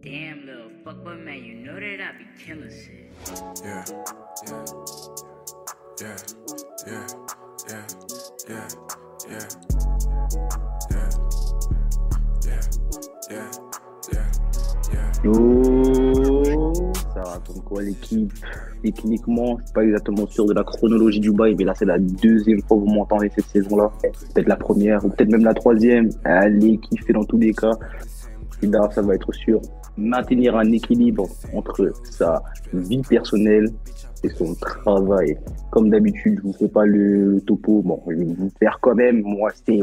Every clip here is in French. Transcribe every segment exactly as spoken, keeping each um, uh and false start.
Damn, little fuckboy man, you know that I be killing shit. Yeah, yeah, yeah, yeah, yeah, yeah, yeah, yeah, yeah, yeah, yeah. Yo, ça raconte quoi l'équipe? Techniquement, je suis pas exactement sûr de la chronologie du bail, mais là c'est la deuxième fois que vous m'entendez cette saison-là. Peut-être la première ou peut-être même la troisième. Allez, kiffez dans tous les cas. Et là, ça va être sûr. Maintenir un équilibre entre sa vie personnelle et son travail. Comme d'habitude, je vous fais pas le, le topo. Bon, je vais vous faire quand même. Moi, c'est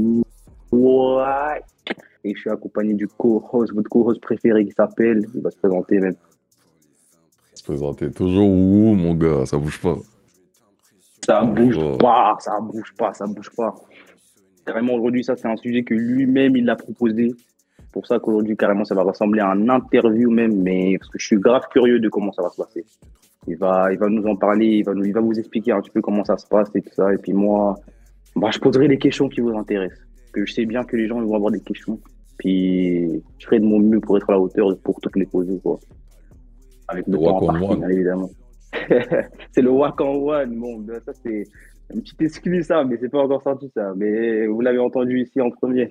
ouais. Et je suis accompagné du co-host, votre co-host préféré qui s'appelle, il va se présenter même. Se présenter toujours où, mon gars, ça bouge pas. Ça bouge Oh. pas, ça bouge pas, ça bouge pas. Carrément, aujourd'hui, ça, c'est un sujet que lui-même, il l'a proposé. Pour ça qu'aujourd'hui, carrément, ça va ressembler à un interview même, mais parce que je suis grave curieux de comment ça va se passer. Il va, il va nous en parler, il va, nous, il va vous expliquer un petit peu comment ça se passe et tout ça. Et puis moi, bah, je poserai les questions qui vous intéressent. Parce que je sais bien que les gens ils vont avoir des questions. Puis je ferai de mon mieux pour être à la hauteur et pour toutes les poser, quoi. Avec le Le temps walk on imparti, one. bien évidemment. C'est le walk on one. Bon, ben, ça, c'est une petite excuse, ça, mais c'est pas encore sorti, ça. Mais vous l'avez entendu ici en premier.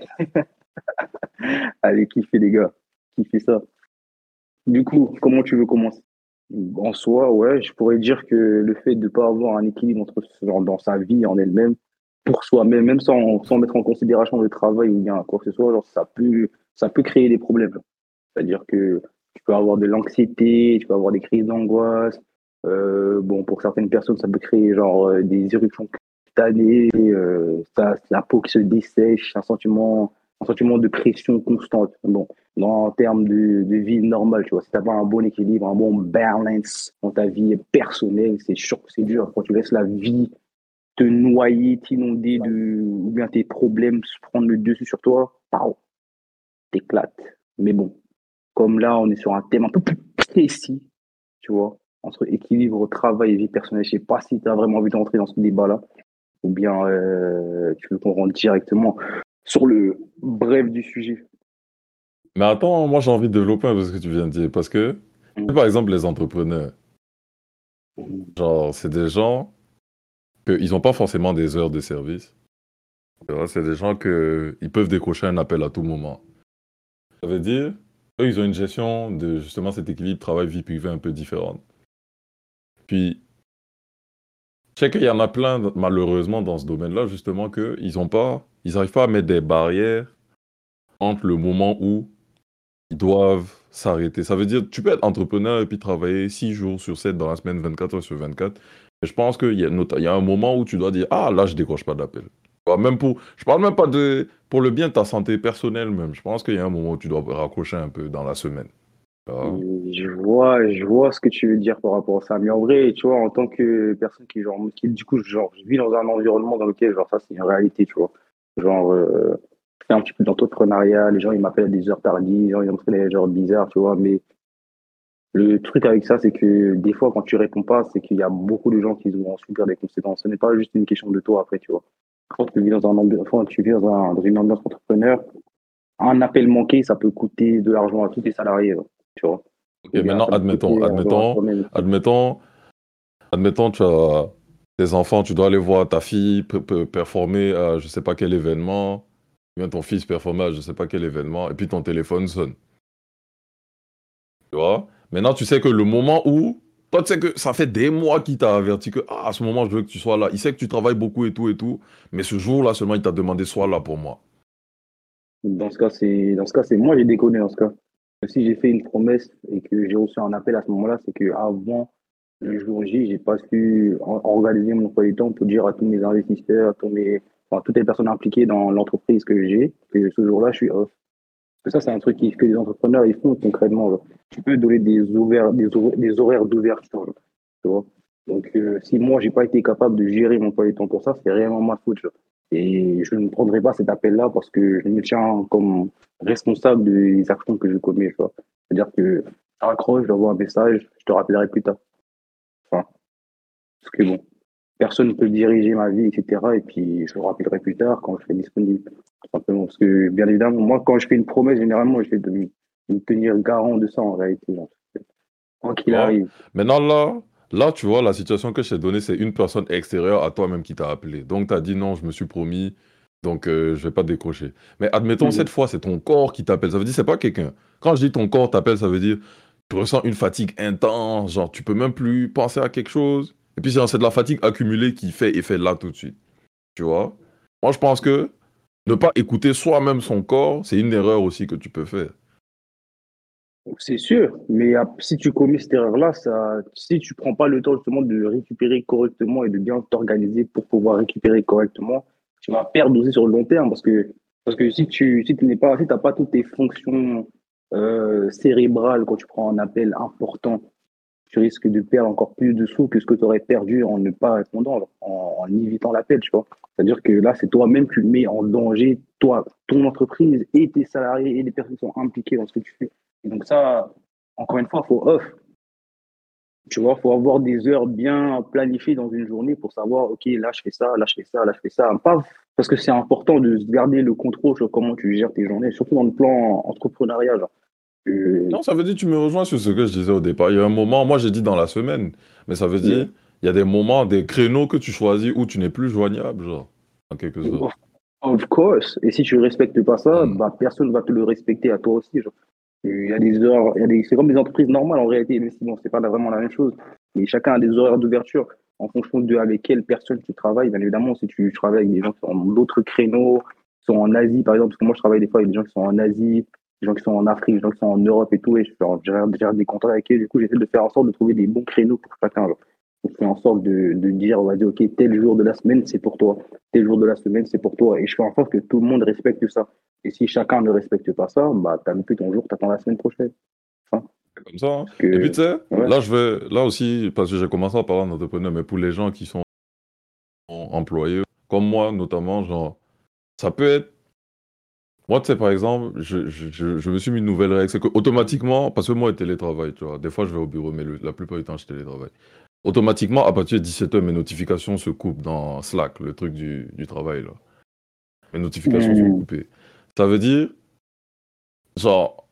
Allez, kiffez, les gars. Kiffez ça. Du coup, comment tu veux commencer? En soi, ouais, je pourrais dire que le fait de ne pas avoir un équilibre entre genre, dans sa vie en elle-même, pour soi-même, même sans, sans mettre en considération le travail ou bien quoi que ce soit, genre, ça peut, ça peut créer des problèmes. Genre. C'est-à-dire que tu peux avoir de l'anxiété, tu peux avoir des crises d'angoisse. Euh, bon, pour certaines personnes, ça peut créer genre euh, des éruptions cutanées, euh, ça, la peau qui se dessèche, un sentiment, un sentiment de pression constante. Bon, en termes de, de vie normale, tu vois, si tu n'as pas un bon équilibre, un bon balance dans ta vie personnelle, c'est sûr que c'est dur. Quand tu laisses la vie te noyer, t'inonder de, ou bien tes problèmes se prendre le dessus sur toi, pao, t'éclates. Mais bon, comme là, on est sur un thème un peu plus précis, tu vois, entre équilibre, travail et vie personnelle. Je sais pas si tu as vraiment envie d'entrer dans ce débat-là, ou bien euh, tu veux qu'on rentre directement sur le bref du sujet. Mais attends, moi j'ai envie de développer un peu ce que tu viens de dire. Parce que, Mm. par exemple, les entrepreneurs, genre, c'est des gens qu'ils n'ont pas forcément des heures de service. Tu vois, c'est des gens qu'ils peuvent décrocher un appel à tout moment. Ça veut dire, eux, ils ont une gestion de justement cet équilibre travail-vie privée un peu différente. Puis, je sais qu'il y en a plein, malheureusement, dans ce domaine-là, justement, qu'ils n'ont pas, ils n'arrivent pas à mettre des barrières entre le moment où ils doivent s'arrêter. Ça veut dire, tu peux être entrepreneur et puis travailler six jours sur sept dans la semaine, vingt-quatre heures sur vingt-quatre. Mais je pense qu'il y a, nota- il y a un moment où tu dois dire, ah, là, je décroche pas d'appel. Tu vois, Même pour, je parle même pas de, pour le bien de ta santé personnelle même. Je pense qu'il y a un moment où tu dois raccrocher un peu dans la semaine. Tu vois. Je vois, je vois ce que tu veux dire par rapport à ça. Mais en vrai, tu vois, en tant que personne qui, genre, qui, du coup, genre, je vis dans un environnement dans lequel, genre, ça, c'est une réalité, tu vois. Genre, euh, je fais un petit peu d'entrepreneuriat, les gens, ils m'appellent à des heures tardives, les gens, ils me prennent des genres bizarres, tu vois. Mais le truc avec ça, c'est que des fois, quand tu réponds pas, c'est qu'il y a beaucoup de gens qui vont subir des conséquences. Ce n'est pas juste une question de toi après, tu vois. Quand tu vis dans un ambi- quand tu vis dans, un- dans une ambiance entrepreneur, un appel manqué, ça peut coûter de l'argent à tous tes salariés, tu vois. Ok, Ou bien maintenant, ça peut admettons, coûter argent à admettons, toi-même. admettons, admettons, tu as tes enfants, tu dois aller voir ta fille pe- pe- performer à je sais pas quel événement, ou bien ton fils performer à je sais pas quel événement, et puis ton téléphone sonne. Tu vois? Maintenant, tu sais que le moment où, toi, tu sais que ça fait des mois qu'il t'a averti que, ah, à ce moment, je veux que tu sois là. Il sait que tu travailles beaucoup et tout et tout, mais ce jour-là seulement, il t'a demandé, sois là pour moi. Dans ce cas, c'est, dans ce cas, c'est moi, j'ai déconné dans ce cas. Si j'ai fait une promesse et que j'ai reçu un appel à ce moment-là, c'est que avant le jour J, j'ai pas su or- organiser mon emploi du temps pour dire à tous mes investisseurs, à tous mes, enfin, toutes les personnes impliquées dans l'entreprise que j'ai, que ce jour-là, je suis off. Parce que ça, c'est un truc qui- que les entrepreneurs, ils font concrètement, genre. Tu peux donner des horaires, des horaires, des horaires d'ouverture, genre, tu vois. Donc, euh, si moi, j'ai pas été capable de gérer mon emploi du temps pour ça, c'est réellement ma faute, genre. Et je ne prendrai pas cet appel-là parce que je me tiens comme responsable des actions que je commets, tu vois. C'est-à-dire que je raccroche, j'envoie un message, je te rappellerai plus tard. Enfin, parce que bon, personne ne peut diriger ma vie, et cetera. Et puis, je le rappellerai plus tard quand je serai disponible. Tout simplement. Parce que, bien évidemment, moi, quand je fais une promesse, généralement, je fais de, me tenir garant de ça en réalité. Genre. Quoi qu'il Vois. arrive. Maintenant, là, là, tu vois, la situation que je t'ai donnée, c'est une personne extérieure à toi-même qui t'a appelé. Donc, tu as dit non, je me suis promis, donc euh, je vais pas décrocher. Mais admettons, Mhm. cette fois, c'est ton corps qui t'appelle. Ça veut dire, c'est pas quelqu'un. Quand je dis ton corps t'appelle, ça veut dire, tu ressens une fatigue intense, genre, tu peux même plus penser à quelque chose. Et puis, c'est c'est de la fatigue accumulée qui fait effet là tout de suite. Tu vois? Moi, je pense que ne pas écouter soi-même son corps, c'est une erreur aussi que tu peux faire. C'est sûr, mais ap- si tu commets cette erreur-là, ça, si tu prends pas le temps justement de récupérer correctement et de bien t'organiser pour pouvoir récupérer correctement, tu vas perdre aussi sur le long terme parce que, parce que si tu si tu n'es pas, si t'as pas toutes tes fonctions euh, cérébrales quand tu prends un appel important, tu risques de perdre encore plus de sous que ce que tu aurais perdu en ne pas répondant, genre, en, en évitant l'appel, tu vois. C'est-à-dire que là, c'est toi-même qui mets en danger, toi, ton entreprise et tes salariés et les personnes qui sont impliquées dans ce que tu fais. Et donc ça, encore une fois, il faut off. Tu vois, faut avoir des heures bien planifiées dans une journée pour savoir, OK, là, je fais ça, là, je fais ça, là, je fais ça. Pas parce que c'est important de se garder le contrôle sur comment tu gères tes journées, surtout dans le plan entrepreneurial. Genre. Euh, Non, ça veut dire que tu me rejoins sur ce que je disais au départ. Il y a un moment, moi j'ai dit dans la semaine, mais ça veut dire, il y a des moments, des créneaux que tu choisis où tu n'es plus joignable, genre, en quelque sorte. Of of course. Et si tu ne respectes pas ça, Hmm. bah, personne ne va te le respecter à toi aussi. Genre. Il y a des heures, il y a des, c'est comme des entreprises normales en réalité, mais sinon, c'est pas vraiment la même chose. Mais chacun a des horaires d'ouverture en fonction de avec quelle personne tu travailles. Bien évidemment, si tu travailles avec des gens qui sont dans d'autres créneaux, qui sont en Asie, par exemple, parce que moi, je travaille des fois avec des gens qui sont en Asie, des gens qui sont en Afrique, des gens qui sont en Europe et tout, et je fais, je gère, je gère des contrats avec eux. Du coup, j'essaie de faire en sorte de trouver des bons créneaux pour chacun. Genre. On fait en sorte de, de dire, on va dire, OK, tel jour de la semaine, c'est pour toi. Tel jour de la semaine, c'est pour toi. Et je fais en sorte que tout le monde respecte ça. Et si chacun ne respecte pas ça, bah, t'as loupé ton jour, t'attends la semaine prochaine. Enfin, C'est comme ça, hein. parce que, Et puis tu sais, ouais. là je vais, là aussi, parce que j'ai commencé à parler d'entrepreneur, mais pour les gens qui sont employés, comme moi notamment, genre, ça peut être. Moi, tu sais, par exemple, je, je, je, je me suis mis une nouvelle règle, c'est que automatiquement, parce que moi, je télétravaille, tu vois, des fois je vais au bureau, mais le- la plupart du temps, je télétravaille. Automatiquement, à partir de dix-sept heures, mes notifications se coupent dans Slack, le truc du, du travail, là. Mes notifications sont Mmh. coupées. Ça veut dire, genre,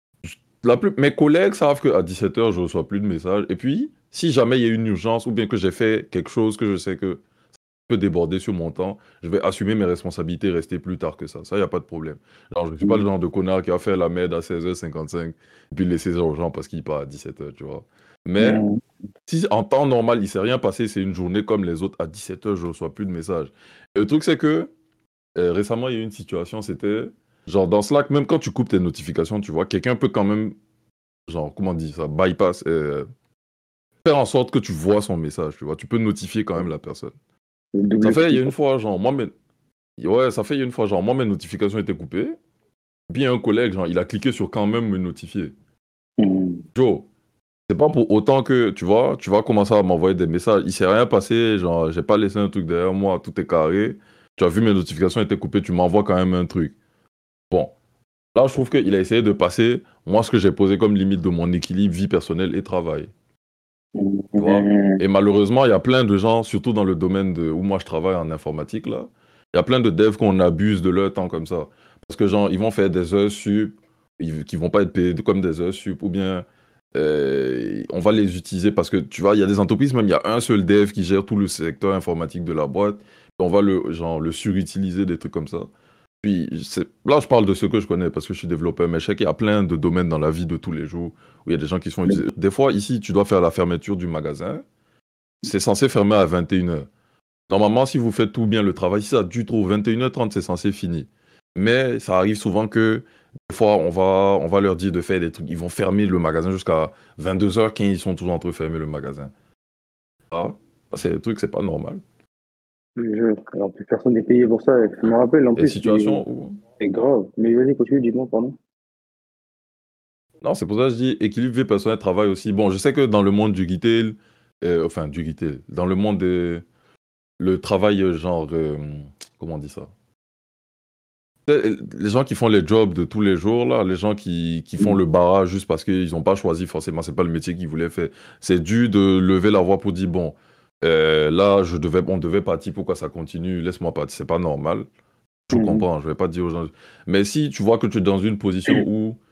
la plus... mes collègues savent qu'à dix-sept heures, je ne reçois plus de messages. Et puis, si jamais il y a une urgence ou bien que j'ai fait quelque chose que je sais que peut déborder sur mon temps, je vais assumer mes responsabilités et rester plus tard que ça. Ça, il n'y a pas de problème. Alors, je ne suis pas le genre de connard qui va faire la merde à seize heures cinquante-cinq et puis laisser ça aux gens parce qu'il part à dix-sept heures, tu vois. Mais Mmh. si en temps normal, il ne s'est rien passé, c'est une journée comme les autres, à dix-sept heures, je ne reçois plus de messages. Et le truc, c'est que euh, récemment, il y a eu une situation, c'était genre dans Slack, même quand tu coupes tes notifications, tu vois, quelqu'un peut quand même, genre, comment on dit ça, bypass, euh, faire en sorte que tu vois son message, tu vois. Tu peux notifier quand même la personne. Ça Double fait, il y a clic. une fois, genre, moi, mes... ouais, ça fait, il y a une fois, genre, moi, mes notifications étaient coupées. Puis il y a un collègue, genre, il a cliqué sur quand même me notifier. Mmh. Joe, c'est pas pour autant que, tu vois, tu vas commencer à m'envoyer des messages. Il s'est rien passé, genre, j'ai pas laissé un truc derrière moi, tout est carré. Tu as vu mes notifications étaient coupées, tu m'envoies quand même un truc. Bon, là, je trouve qu'il a essayé de passer, moi, ce que j'ai posé comme limite de mon équilibre vie personnelle et travail. Tu vois? Mmh. Et malheureusement, il y a plein de gens, surtout dans le domaine de, où moi je travaille en informatique, là, il y a plein de devs qu'on abuse de leur temps comme ça. Parce que, genre, ils vont faire des heures sup, ils, qui vont pas être payés comme des heures sup, ou bien euh, on va les utiliser parce que, tu vois, il y a des entreprises, même il y a un seul dev qui gère tout le secteur informatique de la boîte, on va le, genre, le surutiliser, des trucs comme ça. Puis c'est- là, je parle de ce que je connais parce que je suis développeur, mais je sais qu'il y a plein de domaines dans la vie de tous les jours où il y a des gens qui sont utilisés. Des fois, ici, tu dois faire la fermeture du magasin. C'est censé fermer à vingt et une heures. Normalement, si vous faites tout bien le travail, si ça dure trop, vingt et une heures trente, c'est censé finir. Mais ça arrive souvent que des fois, on va, on va leur dire de faire des trucs. Ils vont fermer le magasin jusqu'à vingt-deux heures quinze, ils sont toujours en train de fermer le magasin. Ah, c'est des trucs, c'est pas normal. Je... En plus, personne n'est payé pour ça. Je me rappelle, en Il y a des plus, c'est situations où... c'est grave. Mais vas-y, continue, dis-moi, pardon. Non, c'est pour ça que je dis équilibre vie personnelle, travail aussi. Bon, je sais que dans le monde du retail, euh, enfin du retail, dans le monde de le travail, euh, genre, euh, comment on dit ça? Euh, Les gens qui font les jobs de tous les jours, là, les gens qui, qui font Mmh. le barrage juste parce qu'ils n'ont pas choisi forcément, c'est pas le métier qu'ils voulaient faire. C'est dû de lever la voix pour dire, bon, euh, là, je devais, on devait partir, pourquoi ça continue? Laisse-moi partir, c'est pas normal. Je Mmh. comprends, je vais pas dire aux gens. Mais si tu vois que tu es dans une position où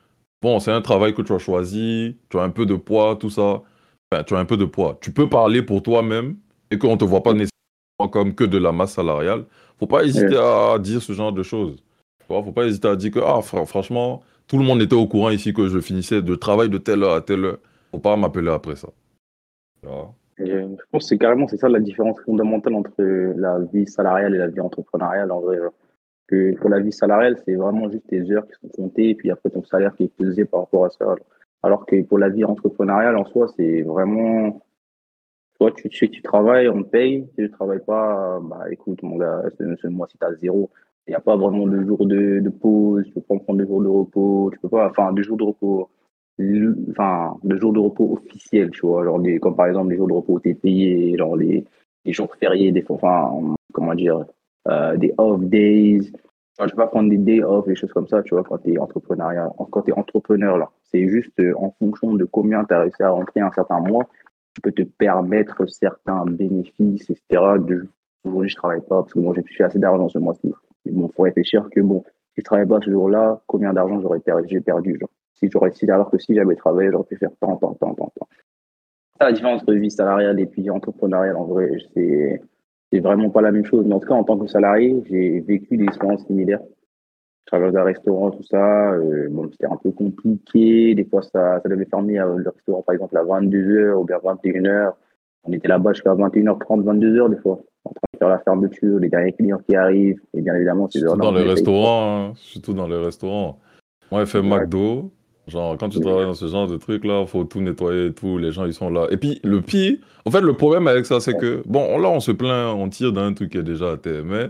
bon, c'est un travail que tu as choisi, tu as un peu de poids, tout ça. Enfin, tu as un peu de poids. Tu peux parler pour toi-même et qu'on ne te voit pas nécessairement comme que de la masse salariale. Faut pas hésiter Ouais. à dire ce genre de choses. Tu vois, faut pas hésiter à dire que, ah, fr- franchement, tout le monde était au courant ici que je finissais de travail de telle heure à telle heure. Faut pas m'appeler après ça. Tu vois. Et, euh, je pense que c'est carrément c'est ça la différence fondamentale entre la vie salariale et la vie entrepreneuriale en vrai. Genre. Que pour la vie salariale, c'est vraiment juste tes heures qui sont comptées et puis après ton salaire qui est pesé par rapport à ça. Alors, alors que pour la vie entrepreneuriale en soi, c'est vraiment, toi, tu sais que tu travailles, on te paye. Si tu travailles pas, bah écoute, mon gars, ce, ce mois-ci, t'as zéro. Il n'y a pas vraiment de jours de, de pause, tu peux pas prendre de jours de repos, tu peux pas, enfin, de jours de repos, l- enfin, de jours de repos officiels, tu vois, genre des, comme par exemple les jours de repos où t'es payé, genre les, les jours fériés, des fois, enfin, comment dire, euh, des off days. Enfin, tu peux pas prendre des days off, des choses comme ça, tu vois, quand t'es entrepreneuriat, quand t'es entrepreneur, là. C'est juste euh, en fonction de combien tu as réussi à rentrer un certain mois tu peux te permettre certains bénéfices, et cetera. De, aujourd'hui, je travaille pas parce que moi, j'ai touché assez d'argent ce mois-ci. Mais bon, faut réfléchir que bon, si je travaille pas ce jour-là, combien d'argent j'aurais perdu, j'ai perdu, genre. Si j'aurais, si, alors que si j'avais travaillé, j'aurais pu faire tant, tant, tant, tant, tant. Ça, la différence entre vie salariale et puis entrepreneuriale, en vrai, c'est, c'est vraiment pas la même chose. Mais en tout cas, en tant que salarié, j'ai vécu des expériences similaires. Je travaillais dans un restaurant, tout ça. Euh, bon, c'était un peu compliqué. Des fois, ça, ça devait fermer euh, le restaurant, par exemple, à vingt-deux heures ou bien vingt et une heures. On était là-bas jusqu'à vingt et une heures trente, vingt-deux heures des fois, en train de faire la fermeture, les derniers clients qui arrivent. Et bien évidemment, ces Surtout heures-là, dans on ne les les paye pas. restaurants, hein. Surtout dans les restaurants. Moi, j'ai fait Exact. McDo. Genre, quand tu travailles dans ce genre de truc-là, faut tout nettoyer et tout. Les gens, ils sont là. Et puis, le pire, en fait, le problème avec ça, c'est que, bon, là, on se plaint, on tire d'un truc qui est déjà à terre. Mais,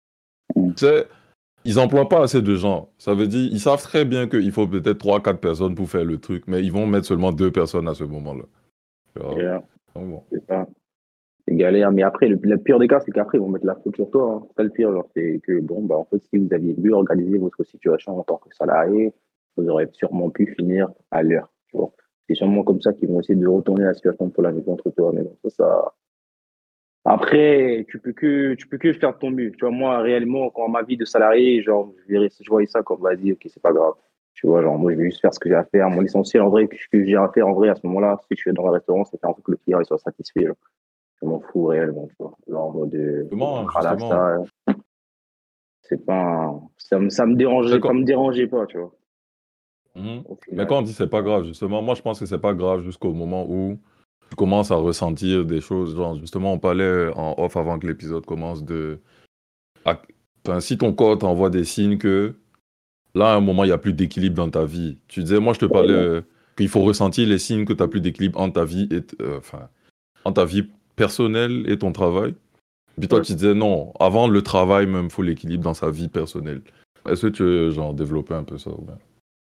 Mm. tu sais, ils emploient pas assez de gens. Ça veut dire, ils savent très bien qu'il faut peut-être trois, quatre personnes pour faire le truc. Mais ils vont mettre seulement deux personnes à ce moment-là. Tu Et, vois. euh, Donc, bon. c'est ça. C'est galère. Mais après, le, le pire des cas, c'est qu'après, ils vont mettre la faute sur toi. Hein. C'est ça le pire. Genre, c'est que, bon, bah, en fait, si vous aviez mieux organisé votre situation en tant que salarié, vous aurez sûrement pu finir à l'heure. Tu vois. C'est sûrement comme ça qu'ils vont essayer de retourner la situation pour la mettre contre toi. Mais bon, ça, ça, après, tu peux que, tu peux que faire de ton mieux. Tu vois, moi, réellement, quand ma vie de salarié, genre, je verrais- je voyais ça comme, vas-y, ok, c'est pas grave. Tu vois, genre, moi, je vais juste faire ce que j'ai à faire. Mon essentiel, en vrai, que, que j'ai à faire, en vrai, à ce moment-là, si je suis dans un restaurant, c'est faire en sorte que le client, il soit satisfait. Genre. Je m'en fous réellement, tu vois. Genre, en mode, de Justement, voilà, justement. ça, c'est pas, un- ça me, ça me C'est dérangeait, ça quoi? me dérangeait pas, tu vois, Mhm. au Mais final. quand on dit c'est pas grave, justement, moi je pense que c'est pas grave jusqu'au moment où tu commences à ressentir des choses. Genre, justement, on parlait en off avant que l'épisode commence de. à- Enfin, si ton corps t'envoie des signes que là, à un moment, il n'y a plus d'équilibre dans ta vie. Tu disais, moi je te parlais Réellement. euh, qu'il faut ressentir les signes que tu n'as plus d'équilibre entre ta vie et t- euh, enfin, entre ta vie personnelle et ton travail. Puis toi, Ouais. tu disais non, avant le travail, même, il faut l'équilibre dans sa vie personnelle. Est-ce que tu veux, genre, développer un peu ça ou bien?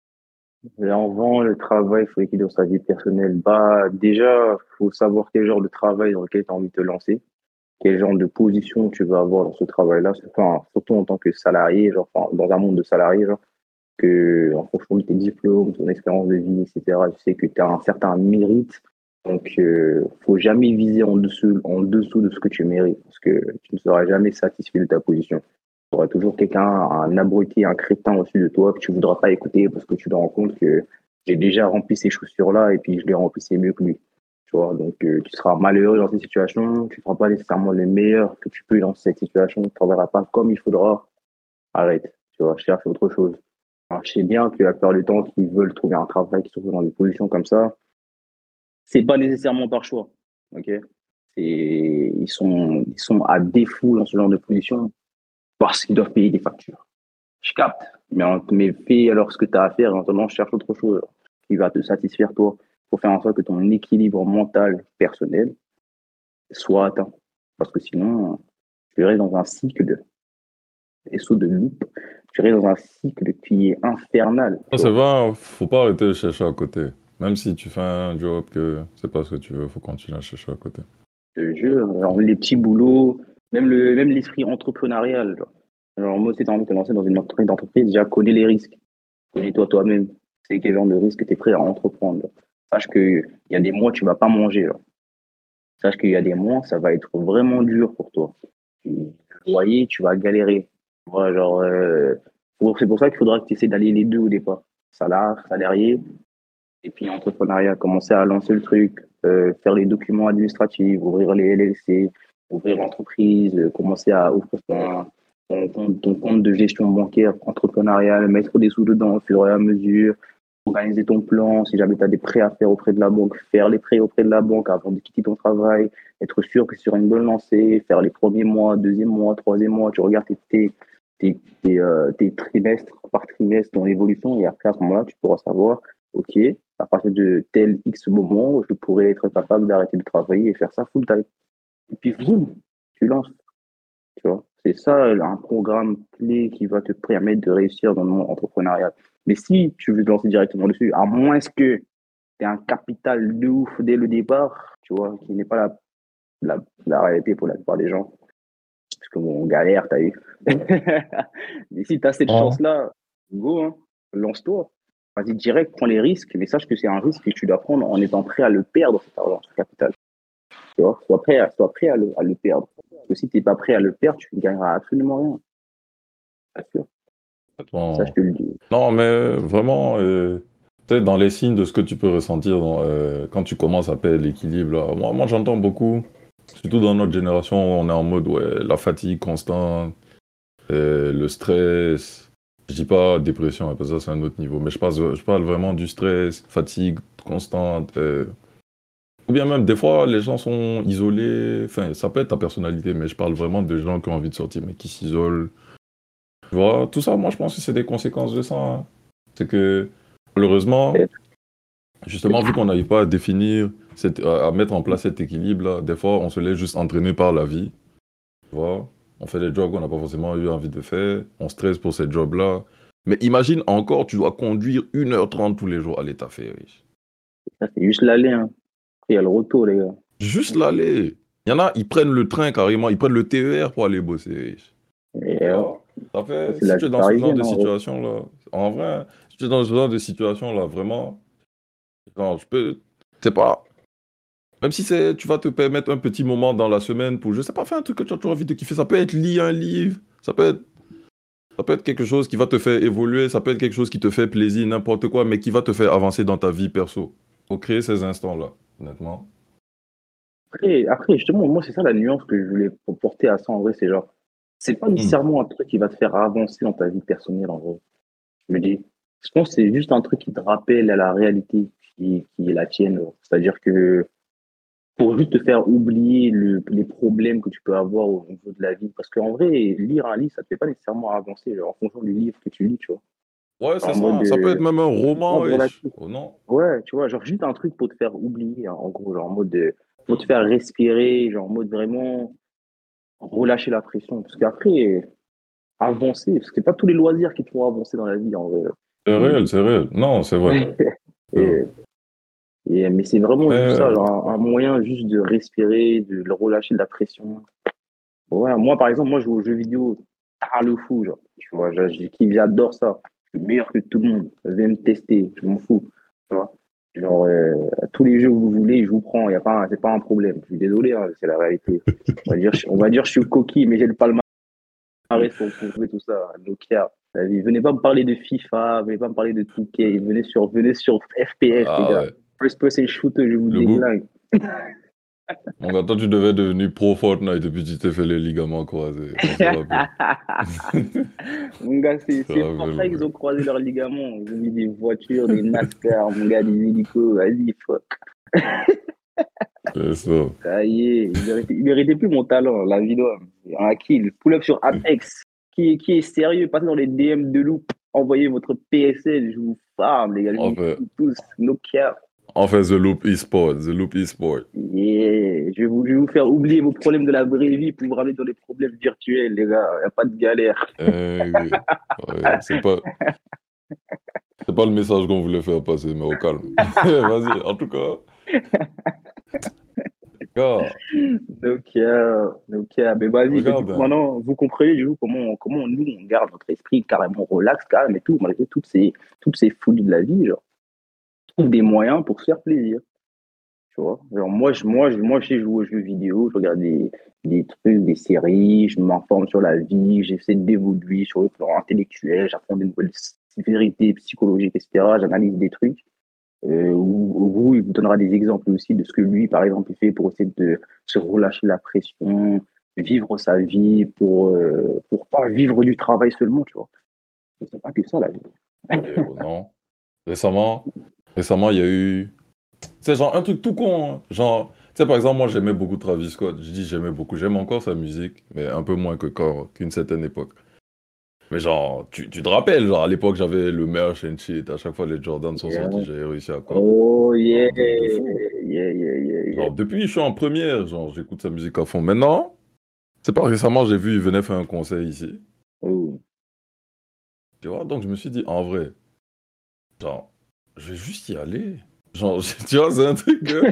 Et en vend le travail, il faut équilibrer sa vie personnelle. Bah, déjà, faut savoir quel genre de travail dans lequel tu as envie de te lancer. Quel genre de position tu vas avoir dans ce travail-là, enfin, surtout en tant que salarié, genre, enfin, dans un monde de salariés, genre, que, en fonction de tes diplômes, ton expérience de vie, et cetera, tu sais que tu as un certain mérite. Donc, euh, faut jamais viser en dessous, en dessous de ce que tu mérites, parce que tu ne seras jamais satisfait de ta position. Tu auras toujours quelqu'un, un abruti, un crétin au-dessus de toi que tu voudras pas écouter parce que tu te rends compte que j'ai déjà rempli ces chaussures-là et puis je les remplissais mieux que lui. Tu vois, donc euh, tu seras malheureux dans cette situation, tu ne feras pas nécessairement le meilleur que tu peux dans cette situation, tu ne travailleras pas comme il faudra. Arrête, tu vois, cherche autre chose. Alors, je sais bien que la plupart du temps, qu'ils veulent trouver un travail qui se trouve dans des positions comme ça, c'est pas nécessairement par choix. Ok, c'est ils sont ils sont à défaut dans ce genre de position parce qu'ils doivent payer des factures. Je capte, mais, en- mais fais alors ce que tu as à faire, et en attendant, cherche autre chose qui va te satisfaire toi pour faire en sorte que ton équilibre mental personnel soit atteint. Parce que sinon, tu restes dans un cycle et saut de loupe, tu restes dans un cycle qui est infernal. Non, Tu c'est vois. vrai, faut pas arrêter de chercher à côté. Même si tu fais un job que c'est pas ce que tu veux, faut continuer à chercher à côté. Je te jure, genre, les petits boulots, même le même l'esprit entrepreneurial. Genre, genre moi, si tu as envie de te lancer dans une entreprise d'entreprise, déjà connais les risques. Connais-toi toi-même. C'est quel genre de risque tu es prêt à entreprendre. Genre. Sache qu'il y a des mois, tu vas pas manger. Genre. Sache qu'il y a des mois, ça va être vraiment dur pour toi. Tu voyez, tu vas galérer. Tu vois, genre, euh, pour- c'est pour ça qu'il faudra que tu essaies d'aller les deux au départ. salaire, salarié. Et puis, entrepreneuriat, commencer à lancer le truc, euh, faire les documents administratifs, ouvrir les L L C, ouvrir l'entreprise, euh, commencer à ouvrir ton, ton, ton, ton compte de gestion bancaire entrepreneuriale, mettre des sous dedans au fur et à mesure, organiser ton plan. Si jamais tu as des prêts à faire auprès de la banque, faire les prêts auprès de la banque avant de quitter ton travail, être sûr que c'est sur une bonne lancée, faire les premiers mois, deuxième mois, troisième mois, tu regardes tes, tes, tes, tes, euh, tes trimestres par trimestre, ton évolution, et après, à ce moment-là, tu pourras savoir, OK, à partir de tel X moment, je pourrais être capable d'arrêter de travailler et faire ça full time. Et puis, boum, tu lances. Tu vois, c'est ça un programme clé qui va te permettre de réussir dans le monde entrepreneurial. Mais si tu veux te lancer directement dessus, à moins que tu aies un capital de ouf dès le départ, tu vois, qui n'est pas la, la, la réalité pour la plupart des gens. Parce que bon, on galère, t'as eu. Mais si tu as cette Ah. chance-là, go, hein, lance-toi. Vas-y direct, prends les risques, mais sache que c'est un risque que tu dois prendre en étant prêt à le perdre, cet argent, ce capital. Tu vois, sois prêt à, sois prêt à, le, à le perdre. Parce que si tu n'es pas prêt à le perdre, tu ne gagneras absolument rien. Bien sûr. Bon. Ça, je te le dis. Non, mais vraiment, euh, peut-être dans les signes de ce que tu peux ressentir dans, euh, quand tu commences à perdre l'équilibre, là. Moi, moi j'entends beaucoup, surtout dans notre génération, on est en mode, ouais, la fatigue constante, euh, le stress. Je dis pas dépression, hein, parce que ça, c'est un autre niveau, mais je parle, je parle vraiment du stress, fatigue constante. euh, Ou bien même, des fois, les gens sont isolés. Enfin, ça peut être ta personnalité, mais je parle vraiment de gens qui ont envie de sortir, mais qui s'isolent. Tu vois, tout ça, moi, je pense que c'est des conséquences de ça, hein. C'est que, malheureusement, justement, vu qu'on n'arrive pas à définir, cette- à à mettre en place cet équilibre-là, des fois, on se laisse juste entraîner par la vie. Tu vois, on fait des jobs qu'on n'a pas forcément eu envie de faire. On stresse pour ces jobs-là. Mais imagine encore, tu dois conduire une heure trente tous les jours à l'état fait, riche. Ça, c'est juste l'aller. Hein. Après, il y a le retour, les gars. Juste l'aller. Il y en a, ils prennent le train carrément, ils prennent le T E R pour aller bosser, riche. Et, Tu euh, vois, ça ça, fait, c'est si la tu es vie dans ce genre parisienne. de Hein, en vrai. situation-là, en vrai, si tu es dans ce genre de situation-là, vraiment, genre, je peux, c'est pas, même si c'est, tu vas te permettre un petit moment dans la semaine pour, je sais pas, faire un truc que tu as toujours envie de kiffer, ça peut être lire un livre, ça peut être, ça peut être quelque chose qui va te faire évoluer, ça peut être quelque chose qui te fait plaisir, n'importe quoi, mais qui va te faire avancer dans ta vie perso. Faut créer ces instants-là, honnêtement. Après, après, justement, moi, c'est ça la nuance que je voulais porter à ça, en vrai. C'est genre, c'est pas Hmm. nécessairement un truc qui va te faire avancer dans ta vie personnelle, en vrai. Je me dis, je pense que c'est juste un truc qui te rappelle à la réalité qui, qui est la tienne. genre. C'est-à-dire que pour juste te faire oublier le, les problèmes que tu peux avoir au niveau de la vie. Parce qu'en vrai, lire un livre, ça te fait pas nécessairement avancer genre, en fonction du livre que tu lis, tu vois. Ouais, Genre c'est en mode, ça. Ça peut être euh, même un roman, mode wesh. relatif. Oh non. Ouais, tu vois, genre juste un truc pour te faire oublier, hein, en gros, genre en mode, de, pour te faire respirer, genre en mode vraiment relâcher la pression. Parce qu'après, avancer, parce que c'est pas tous les loisirs qui te font avancer dans la vie, en vrai. C'est réel, c'est réel. Non, c'est vrai. C'est vrai. Et, et, mais c'est vraiment juste ça, Mais, genre un, un moyen juste de respirer, de le relâcher de la pression. Ouais, moi, par exemple, moi, je joue aux jeux vidéo tard le fou, genre. Tu vois, je- je kiffe, j'adore ça. Je suis meilleur que tout le monde. Venez me tester, je m'en fous. Tu vois. Genre, euh, tous les jeux que vous voulez, je vous prends. Y a pas, un- c'est pas un problème. Je suis désolé, hein, c'est la réalité. On va dire, on va dire, je suis coquille, mais j'ai le palmarès pour prouver tout ça. Nokia. Vas-y, venez pas me parler de FIFA, venez pas me parler de deux K. Venez sur, venez sur F P S, les ah gars. ouais. First person shooter, je vous Le goût. déglingue. Mon gars, toi, tu devais devenir pro Fortnite et puis tu t'es fait les ligaments croisés. On se rappelle. Mon gars, c'est On se c'est pour ça rappelle, qu'ils ouais. ont croisé leurs ligaments. Ils ont mis des voitures, des NASCAR, mon gars, des hélicos. Vas-y, fuck. C'est ça. Ça y est, il méritait, il méritait plus mon talent, la vie d'homme. Un kill, pull up sur Apex. Qui, qui est sérieux? Passez dans les D M de Loop. Envoyez votre P S L, je vous farm, les gars. Je En vous fait, fous tous. Nokia. en fait, The Loop eSport. The Loop eSport. Yeah. Je vais, vous, je vais vous faire oublier vos problèmes de la vraie vie pour vous ramener dans les problèmes virtuels, les gars. Il n'y a pas de galère. Euh, ouais, c'est pas, c'est pas le message qu'on voulait faire passer, mais au calme. Vas-y, en tout cas. Gars, Nokia, Nokia. Mais vas-y, mais du regarde, coup, hein. maintenant, vous comprenez du coup comment, comment nous, on garde notre esprit carrément relax, calme et tout, malgré toutes ces, toutes ces folies de la vie, genre. On trouve des moyens pour se faire plaisir, tu vois. Genre, moi, je, moi, je, moi, je sais jouer aux jeux vidéo, je regarde des, des trucs, des séries, je m'informe sur la vie, j'essaie d'évoluer sur le plan intellectuel, j'apprends des nouvelles vérité psychologique, et cetera. J'analyse des trucs. Euh, où, où il vous donnera des exemples aussi de ce que lui, par exemple, il fait pour essayer de se relâcher la pression, vivre sa vie, pour euh, pour pas vivre du travail seulement, tu vois. C'est pas que ça, la vie. Et, oh, non. Récemment, récemment, il y a eu. C'est genre un truc tout con, hein. Genre, tu sais, par exemple, moi, j'aimais beaucoup Travis Scott. Je dis j'aimais beaucoup. J'aime encore sa musique, mais un peu moins que quand, qu'une certaine époque. Mais genre, tu, tu te rappelles, genre, à l'époque, j'avais le merch and shit. À chaque fois, les Jordan sont Yeah. sortis, j'avais réussi à quoi. Oh, yeah. Genre, de, de fou. Yeah, yeah, yeah, yeah. Genre, depuis, je suis en première. Genre, j'écoute sa musique à fond. Maintenant, c'est pas récemment, j'ai vu, il venait faire un concert ici. Oh. Tu vois, donc je me suis dit, en vrai, genre, je vais juste y aller. Genre, tu vois, c'est un truc que.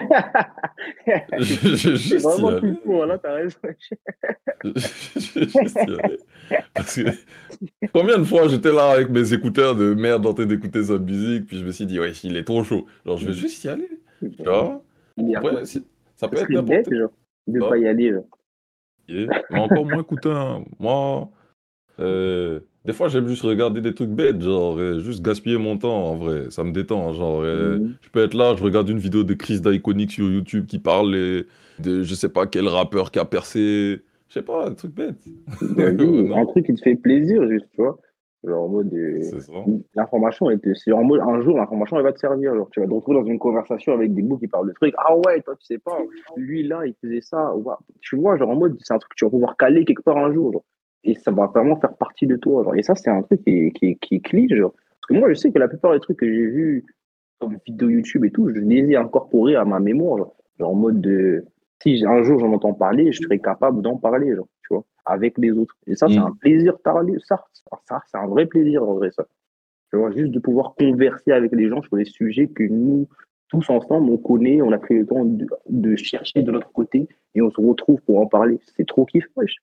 Je je vais C'est juste y vraiment tout aller. court, là, t'as raison. Je je vais juste y aller. Parce que combien de fois j'étais là avec mes écouteurs de merde en train d'écouter sa musique, puis je me suis dit, ouais, il est trop chaud. Genre, je vais juste y aller. Tu vois? Il y a Après, si- ça Ce peut être serait bête, n'importe genre, de quoi. pas y aller, genre. Et- Mais encore moins écouter un. Moi, euh, des fois, j'aime juste regarder des trucs bêtes, genre, euh, juste gaspiller mon temps, en vrai. Ça me détend. Genre, euh, Mhm. je peux être là, je regarde une vidéo de Chris d'Iconic sur YouTube qui parle euh, de je sais pas quel rappeur qui a percé. Je sais pas, un truc bête. T'as vu, un Non? truc qui te fait plaisir, juste, tu vois. Genre, en mode, euh, C'est ça. l'information, elle te- c'est en mode, un jour, l'information, elle va te servir. Genre, tu vas te retrouver dans une conversation avec des bouts qui parlent de trucs. Ah ouais, toi, tu sais pas, lui, là, il faisait ça. Ouah. Tu vois, genre, en mode, c'est un truc que tu vas pouvoir caler quelque part un jour, genre. Et ça va vraiment faire partie de toi, genre. Et ça, c'est un truc qui est, qui est, qui est clean, genre. Parce que moi, je sais que la plupart des trucs que j'ai vus comme vidéo YouTube et tout, je les ai incorporés à ma mémoire, genre, genre en mode de, si j'ai- un jour j'en entends parler, je serais capable d'en parler, genre, tu vois, avec les autres. Et ça, c'est un Mm. plaisir de parler, ça, ça, ça, c'est un vrai plaisir en vrai, ça. Tu vois, juste de pouvoir converser avec les gens sur les sujets que nous, tous ensemble, on connaît, on a pris le temps de, de chercher de notre côté et on se retrouve pour en parler. C'est trop kiff, wesh.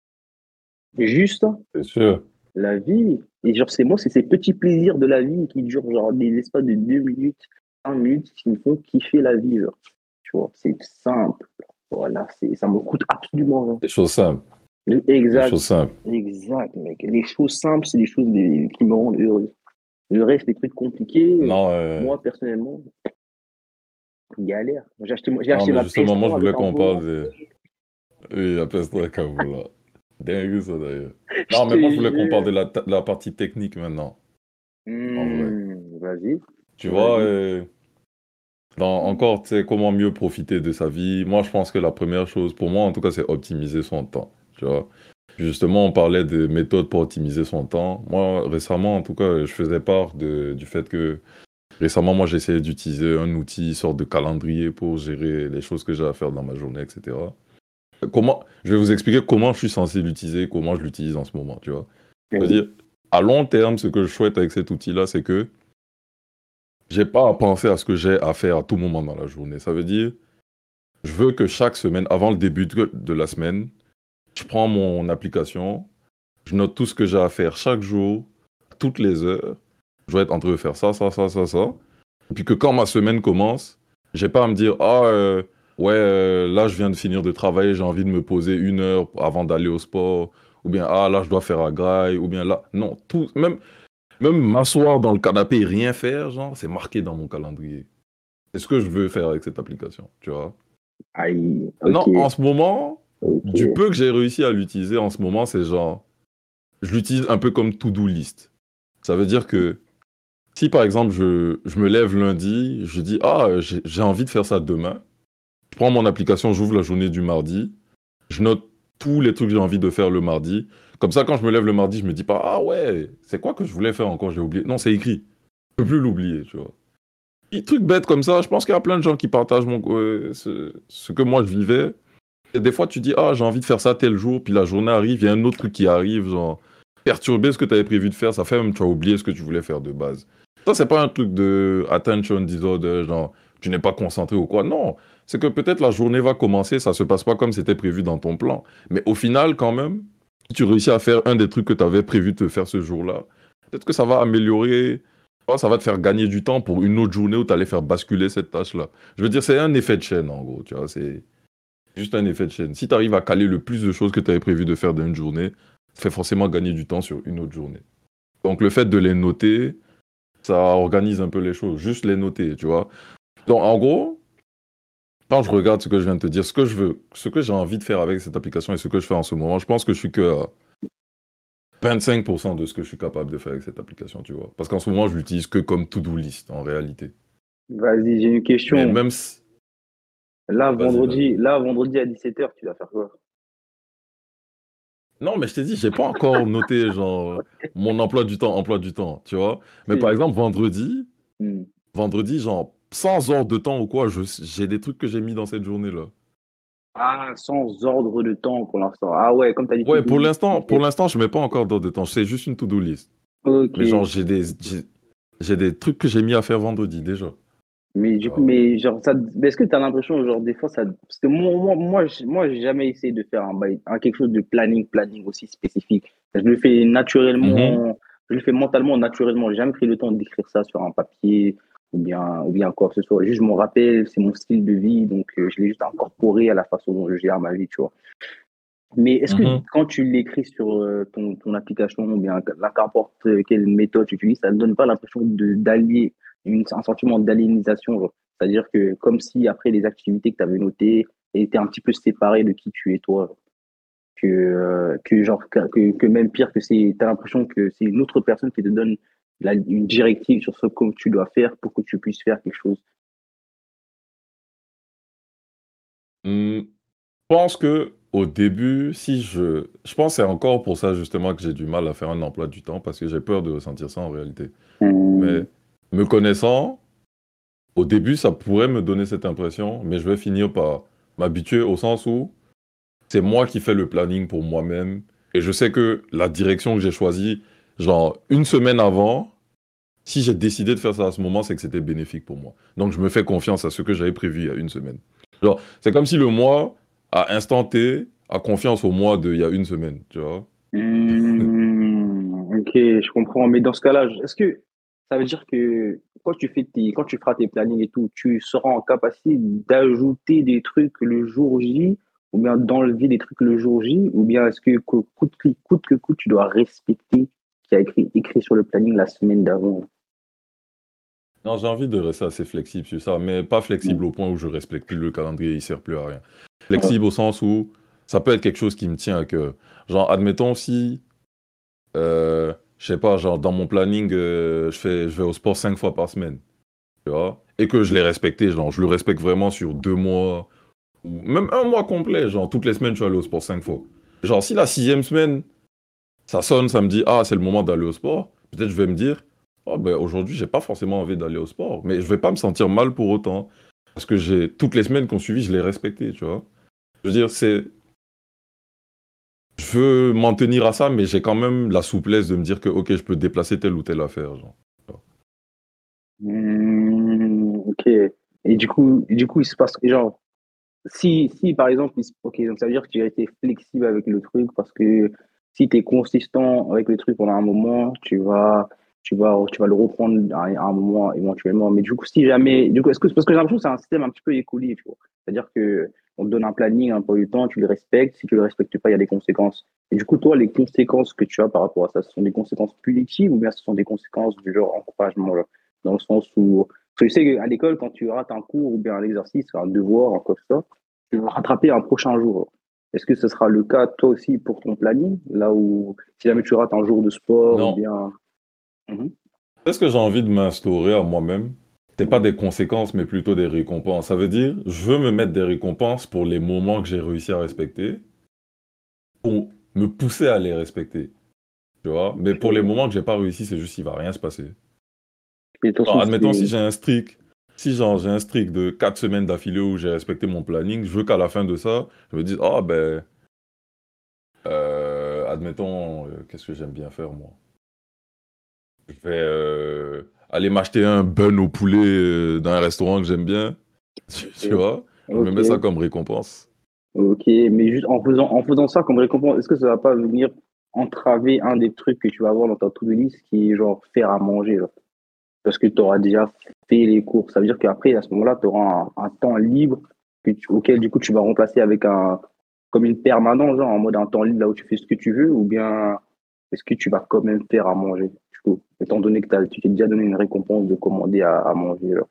Juste ça, C'est sûr. la vie. Et genre, c'est moi, c'est ces petits plaisirs de la vie qui durent genre des espaces de deux minutes, un minute, qui me font kiffer la vie, genre. Tu vois, c'est simple. Voilà, c'est, ça me coûte absolument rien. Des choses simples. Des Exact, choses simples. exact, mec. Les choses simples, c'est les choses des- qui me rendent heureux. Le reste, les trucs compliqués, Non, euh, moi, personnellement, galère. J'ai acheté, j'ai non, acheté mais ma justement, moi, je P S trois voulais avec un qu'on volant. parle de. Oui, la peste de Kaboula. Dingue, ça, d'ailleurs. Je Non, mais te moi, je voulais qu'on parle jure. de la, ta- de la partie technique maintenant, en vrai. Hmm, vas-y, Tu vois, vas-y. euh, dans, encore, tu sais, comment mieux profiter de sa vie. Moi, je pense que la première chose, pour moi, en tout cas, c'est optimiser son temps. Tu vois. Justement, on parlait de méthodes pour optimiser son temps. Moi, récemment, en tout cas, je faisais part de, du fait que récemment, moi, j'essayais d'utiliser un outil, sorte de calendrier pour gérer les choses que j'ai à faire dans ma journée, et cetera. Comment, je vais vous expliquer comment je suis censé l'utiliser, comment je l'utilise en ce moment, tu vois. Je veux Vas-y. dire, à long terme, ce que je souhaite avec cet outil-là, c'est que j'ai pas à penser à ce que j'ai à faire à tout moment dans la journée. Ça veut dire, je veux que chaque semaine, avant le début de, de la semaine, je prends mon application, je note tout ce que j'ai à faire chaque jour, toutes les heures. Je vais être en train de faire ça, ça, ça, ça, ça. Et puis que quand ma semaine commence, j'ai pas à me dire, ah, euh, ouais, euh, là, je viens de finir de travailler, j'ai envie de me poser une heure avant d'aller au sport. Ou bien, ah, là, je dois faire à graille. Ou bien là, non, tout, même, même m'asseoir dans le canapé et rien faire, genre, c'est marqué dans mon calendrier. C'est ce que je veux faire avec cette application, tu vois. Aïe, Non, ok, en ce moment, du ok. peu que j'ai réussi à l'utiliser en ce moment, c'est genre, je l'utilise un peu comme to-do list. Ça veut dire que si par exemple je, je me lève lundi, je dis ah j'ai j'ai envie de faire ça demain, je prends mon application, j'ouvre la journée du mardi, je note tous les trucs que j'ai envie de faire le mardi. Comme ça quand je me lève le mardi, je me dis pas ah ouais, c'est quoi que je voulais faire encore, j'ai oublié. Non, c'est écrit. Je peux plus l'oublier, tu vois. Des trucs bêtes comme ça, je pense qu'il y a plein de gens qui partagent mon, euh, ce, ce que moi je vivais. Et des fois tu dis ah j'ai envie de faire ça tel jour, puis la journée arrive, il y a un autre truc qui arrive, genre perturber ce que tu avais prévu de faire, ça fait même tu as oublié ce que tu voulais faire de base. Ça, c'est pas un truc de attention disorder, genre tu n'es pas concentré ou quoi. Non, c'est que peut-être la journée va commencer, ça se passe pas comme c'était prévu dans ton plan. Mais au final, quand même, si tu réussis à faire un des trucs que tu avais prévu de faire ce jour-là, peut-être que ça va améliorer, ça va te faire gagner du temps pour une autre journée où tu allais faire basculer cette tâche-là. Je veux dire, c'est un effet de chaîne, en gros, tu vois, c'est juste un effet de chaîne. Si tu arrives à caler le plus de choses que tu avais prévu de faire dans une journée, ça fait forcément gagner du temps sur une autre journée. Donc le fait de les noter, ça organise un peu les choses. Juste les noter, tu vois. Donc en gros, quand je regarde ce que je viens de te dire, ce que je veux, ce que j'ai envie de faire avec cette application et ce que je fais en ce moment, je pense que je suis que à vingt-cinq pour cent de ce que je suis capable de faire avec cette application, tu vois. Parce qu'en ce moment, je l'utilise que comme to-do list, en réalité. Vas-y, j'ai une Mais question. même si... Là, Vas-y, vas-y. vendredi, là, vendredi à dix-sept heures, tu vas faire quoi? Non, mais je t'ai dit, j'ai pas encore noté, genre, mon emploi du temps, emploi du temps, tu vois. Mais par Si. exemple, vendredi, Hmm. vendredi, genre, sans ordre de temps ou quoi, je- j'ai des trucs que j'ai mis dans cette journée-là. Ah, sans ordre de temps pour l'instant. Ah ouais, comme tu as dit, Ouais, to-do pour list. l'instant, Ok. pour l'instant, je mets pas encore d'ordre de temps. C'est juste une to-do list. Ok. Mais genre, j'ai des, j'ai, j'ai des trucs que j'ai mis à faire vendredi déjà. Mais Tu du coup, vois. mais genre, ça, mais est-ce que tu as l'impression, genre, des fois, ça. Parce que moi, moi, moi, j'ai moi, j'ai jamais essayé de faire un, bail- un quelque chose de planning, planning aussi spécifique. Je le fais Mhm, naturellement, je le fais mentalement, naturellement. J'ai jamais pris le temps d'écrire ça sur un papier ou bien, ou bien quoi que ce soit. Juste, je m'en rappelle, c'est mon style de vie, donc euh, je l'ai juste incorporé à la façon dont je gère ma vie, tu vois. Mais est-ce que mhm. quand tu l'écris sur euh, ton, ton application ou bien la- qu'importe quelle méthode tu utilises, ça ne donne pas l'impression de d'allier une- un sentiment d'aliénisation, genre. C'est-à-dire que comme si après les activités que tu avais notées étaient un petit peu séparées de qui tu es toi, genre. que, euh, que genre que, que, que même pire que c'est, tu as l'impression que c'est une autre personne qui te donne la- une directive sur ce que tu dois faire pour que tu puisses faire quelque chose. Hmm, Je pense que au début, si je... Je pense que c'est encore pour ça justement que j'ai du mal à faire un emploi du temps parce que j'ai peur de ressentir ça en réalité. Hum, Mais me connaissant, au début, ça pourrait me donner cette impression, mais je vais finir par m'habituer au sens où c'est moi qui fais le planning pour moi-même. Et je sais que la direction que j'ai choisie, genre une semaine avant, si j'ai décidé de faire ça à ce moment, c'est que c'était bénéfique pour moi. Donc je me fais confiance à ce que j'avais prévu il y a une semaine. Genre, c'est comme si le mois, à instant T, a confiance au mois d'il y a une semaine, tu vois. hum, ok, je comprends. Mais dans ce cas-là, est-ce que ça veut dire que quand tu fais tes, quand tu feras tes plannings et tout, tu seras en capacité d'ajouter des trucs le jour J ou bien d'enlever des trucs le jour J ou bien est-ce que co- coûte que coûte, que coûte tu dois respecter ce qui a écrit, écrit sur le planning la semaine d'avant? Non, j'ai envie de rester assez flexible sur ça, mais pas flexible Hum. au point où je respecte plus le calendrier, il sert plus à rien. Ouais. Flexible au sens où ça peut être quelque chose qui me tient à cœur. Genre, admettons si, euh, je sais pas, genre dans mon planning, euh, je fais, je vais au sport cinq fois par semaine, tu vois, et que je l'ai respecté, genre, je le respecte vraiment sur deux mois, ou même un mois complet, genre, toutes les semaines, je suis allé au sport cinq fois. Genre, si la sixième semaine, ça sonne, ça me dit, ah, c'est le moment d'aller au sport, peut-être je vais me dire, oh, ben, aujourd'hui, j'ai pas forcément envie d'aller au sport, mais je vais pas me sentir mal pour autant, parce que j'ai, toutes les semaines qu'on suivi, je l'ai respecté, tu vois. Je veux dire, c'est, je veux m'en tenir à ça, mais j'ai quand même la souplesse de me dire que, ok, je peux déplacer telle ou telle affaire, genre. Hum, ok. Et du coup, du coup, il se passe genre si, si par exemple, il se- ok, donc ça veut dire que tu as été flexible avec le truc parce que si tu es consistant avec le truc pendant un moment, tu vas, tu vas, tu vas le reprendre à, à un moment éventuellement. Mais du coup, si jamais, du coup, est-ce que, parce que j'ai l'impression que c'est un système un petit peu écolier, tu vois. C'est-à-dire que on te donne un planning, un peu du temps, tu le respectes. Si tu le respectes pas, il y a des conséquences. Et du coup, toi, les conséquences que tu as par rapport à ça, ce sont des conséquences punitives ou bien ce sont des conséquences du genre encouragement, là, dans le sens où, parce que je sais qu'à l'école, quand tu rates un cours ou bien un exercice, un devoir, quoi que ce soit, tu vas rattraper un prochain jour. Est-ce que ce sera le cas toi aussi pour ton planning, là où si jamais tu rates un jour de sport ou Non, bien. Mhm. c'est ce que j'ai envie de m'instaurer à moi-même. C'est pas Mhm. des conséquences, mais plutôt des récompenses. Ça veut dire, je veux me mettre des récompenses pour les moments que j'ai réussi à respecter, pour me pousser à les respecter, tu vois. Mais pour les Ok. moments que j'ai pas réussi, c'est juste qu'il va rien se passer. Et de toute Genre, façon, admettons si c'est. j'ai un streak, si genre j'ai un streak de quatre semaines d'affilée où j'ai respecté mon planning, je veux qu'à la fin de ça, je me dise, ah ben, euh, admettons, euh, qu'est-ce que j'aime bien faire moi? Je vais euh, aller m'acheter un bun au poulet euh, dans un restaurant que j'aime bien. Tu, tu Ok. vois? Je me Ok. mets ça comme récompense. Ok. Mais juste en faisant, en faisant ça comme récompense, est-ce que ça va pas venir entraver un des trucs que tu vas avoir dans ta to-do list qui est genre faire à manger, genre? Parce que tu auras déjà fait les courses. Ça veut dire qu'après, à ce moment-là, tu auras un, un temps libre que tu- auquel, du coup, tu vas remplacer avec un, comme une permanence, genre en mode un temps libre là où tu fais ce que tu veux, ou bien est-ce que tu vas quand même faire à manger? coup, étant donné que t'as, tu t'es déjà donné une récompense de commander à, à manger. Là.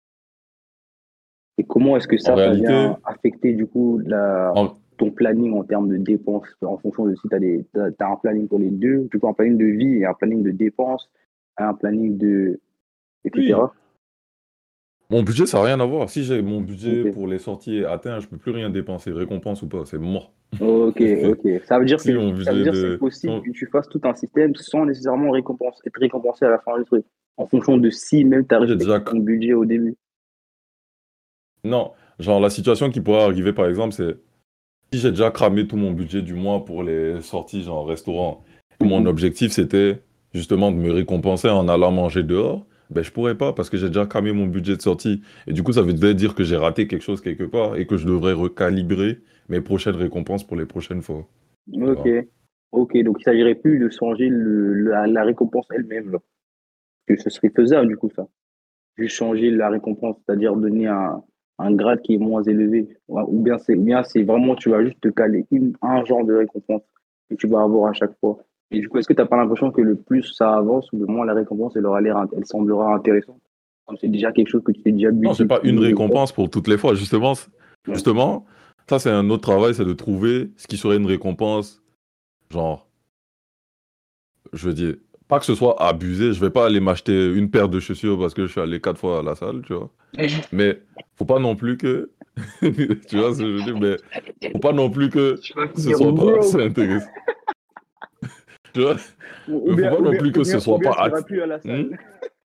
Et comment est-ce que En ça, ça réalité, vient affecter du coup la, en- ton planning en termes de dépenses en fonction de si tu as, des, t'as, t'as un planning pour les deux, du coup un planning de vie et un planning de dépenses, un planning de, oui, et cetera. mon budget, ça n'a rien à voir. Si j'ai mon budget Ok, pour les sorties est atteint, je peux plus rien dépenser, récompense ou pas, c'est mort. ok, C'est fait. ok. Ça veut dire Si que mon ça veut budget dire que c'est de... si possible on- que tu fasses tout un système sans nécessairement récompense, être récompensé à la fin du truc, en fonction de si même tu as J'ai déjà... respecté ton budget au début. Non, genre la situation qui pourrait arriver, par exemple, c'est si j'ai déjà cramé tout mon budget du mois pour les sorties, genre restaurant, et mon Mhm. objectif c'était justement de me récompenser en allant manger dehors, ben je pourrais pas parce que j'ai déjà cramé mon budget de sortie. Et du coup, ça veut dire que j'ai raté quelque chose quelque part et que je devrais recalibrer mes prochaines récompenses pour les prochaines fois. Tu Ok, vois? ok. Donc il s'agirait plus de changer le, la, la récompense elle-même, là. Que ce serait faisable du coup ça. Juste changer la récompense, c'est-à-dire donner un, un grade qui est moins élevé. Ouais, Ou bien c'est ou bien c'est vraiment, tu vas juste te caler une, un genre de récompense que tu vas avoir à chaque fois. Et du coup, est-ce que tu n'as pas l'impression que le plus ça avance, le moins la récompense, elle aura l'air, int- elle semblera intéressante? Comme c'est déjà quelque chose que tu t'es déjà Non, j'ai pas une budgétisé ou quoi. récompense pour toutes les fois. Justement, c- Ouais. justement, ça c'est un autre travail, c'est de trouver ce qui serait une récompense, genre. Je veux dire, pas que ce soit abusé, je vais pas aller m'acheter une paire de chaussures parce que je suis allé quatre fois à la salle, tu vois. Mais faut pas non plus que, tu vois ce que je veux dire, mais faut pas non plus que Tu vas ce finir soit pas assez broke. intéressant, tu vois. Ou, ou Mais faut bien, pas ou, non bien, plus ou, que ce bien, ou soit bien pas tu iras att- plus à la Hmm. salle.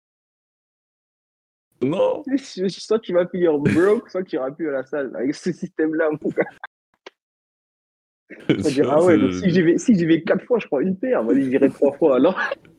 Non, Soit tu vas finir broke, soit tu iras plus à la salle. Avec ce système-là, mon gars. tu Tu vas dire, vois ah ce ouais, que donc je veux si j'y dire. vais, si j'y vais quatre fois, je prends une paire. Vas-y, j'irai trois fois alors.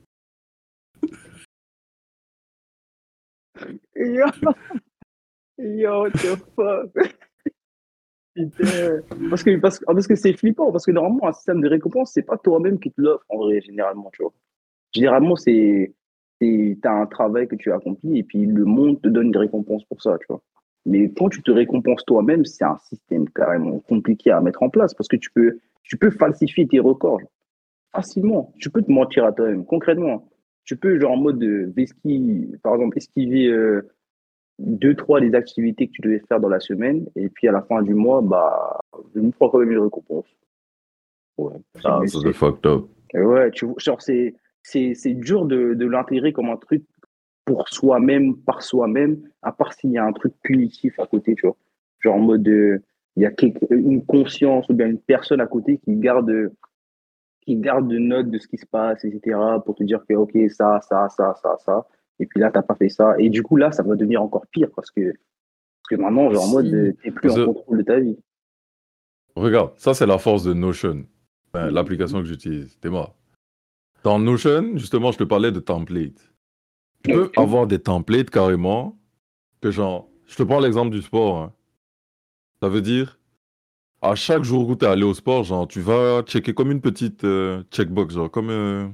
Yo, yo, what the fuck? Putain. Parce que, parce, que- parce que c'est flippant, parce que normalement, un système de récompense, c'est pas toi-même qui te l'offre en vrai, généralement, tu vois. Généralement, c'est, c'est, t'as un travail que tu as accompli et puis le monde te donne des récompenses pour ça, tu vois. Mais quand tu te récompenses toi-même, c'est un système carrément compliqué à mettre en place parce que tu peux, tu peux falsifier tes records genre, facilement. Tu peux te mentir à toi-même, concrètement. Tu peux, genre, en mode de vesqui, par exemple, esquiver euh, deux, trois des activités que tu devais faire dans la semaine et puis à la fin du mois, bah, je me prends quand même une récompense. Ouais, c'est, Ah, mais ça c'est c'est, fucked up. ouais, tu vois, genre, c'est, c'est, c'est dur de, de l'intégrer comme un truc pour soi-même, par soi-même, à part s'il y a un truc punitif à côté, tu vois. Genre en mode, euh, il y a quelque- une conscience ou bien une personne à côté qui garde, qui garde de notes de ce qui se passe, et cetera, pour te dire que, OK, ça, ça, ça, ça, ça. Et puis là, t'as pas fait ça. Et du coup, là, ça va devenir encore pire parce que, parce que maintenant, genre en mode, euh, Si. t'es plus Parce en que, contrôle de ta vie. regarde, ça c'est la force de Notion, Enfin, Mhm. l'application que j'utilise. T'es moi. Dans Notion, justement, je te parlais de templates. Tu peux OK. avoir des templates carrément que genre, je te prends l'exemple du sport, hein. Ça veut dire, à chaque jour où tu es allé au sport, genre, tu vas checker comme une petite euh, checkbox, genre, comme euh,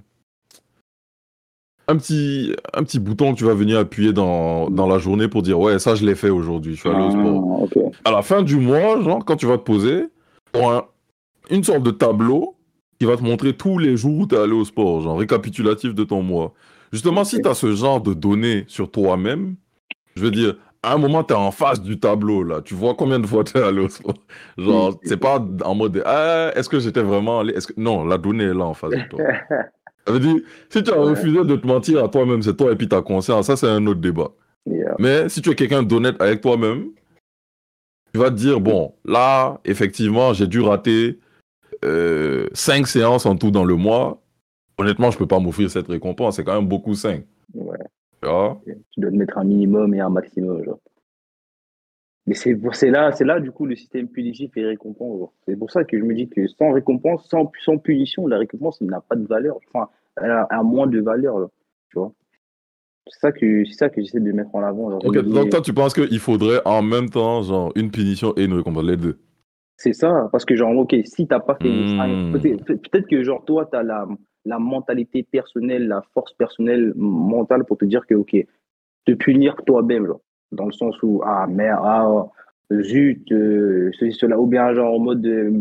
un petit, un petit bouton que tu vas venir appuyer dans, dans la journée pour dire, ouais, ça, je l'ai fait aujourd'hui, je suis allé au sport. Ah, OK. À la fin du mois, genre, quand tu vas te poser, tu auras une sorte de tableau qui va te montrer tous les jours où tu es allé au sport, genre, récapitulatif de ton mois. Justement, si tu OK. as ce genre de données sur toi-même, je veux dire, à un moment, tu es en face du tableau, là. Tu vois combien de fois tu es allé au sport. Si, Genre, si, c'est si. pas en mode, de, ah, est-ce que j'étais vraiment allé? Est-ce que... Non, la donnée est là en face de toi. Ça veut dire, si tu as Ouais. refusé de te mentir à toi-même, c'est toi et puis ta conscience, ça, c'est un autre débat. Yeah. Mais si tu es quelqu'un d'honnête avec toi-même, tu vas te dire, bon, là, effectivement, j'ai dû rater euh, cinq séances en tout dans le mois. Honnêtement, je peux pas m'offrir cette récompense. C'est quand même beaucoup cinq. Ouais. Tu vois? Tu dois te mettre un minimum et un maximum, genre. Mais c'est pour- c'est là, c'est là, du coup, le système punitif et récompense, genre. C'est pour ça que je me dis que sans récompense, sans, sans punition, la récompense, elle n'a pas de valeur. Enfin, elle a, elle a moins de valeur, là, tu vois. C'est ça que, c'est ça que j'essaie de mettre en avant. Genre, je Ok, me donc dis, toi, tu penses qu'il faudrait en même temps, genre, une punition et une récompense, les deux? c'est ça, parce que, genre, ok, si t'as pas fait les cinq, Hmm. peut-être, peut-être que, genre, toi, t'as la, la mentalité personnelle, la force personnelle, mentale pour te dire que, ok, te punir toi-même, genre, dans le sens où, ah, merde, ah, zut, euh, ceci, cela, ou bien, genre, en mode, euh,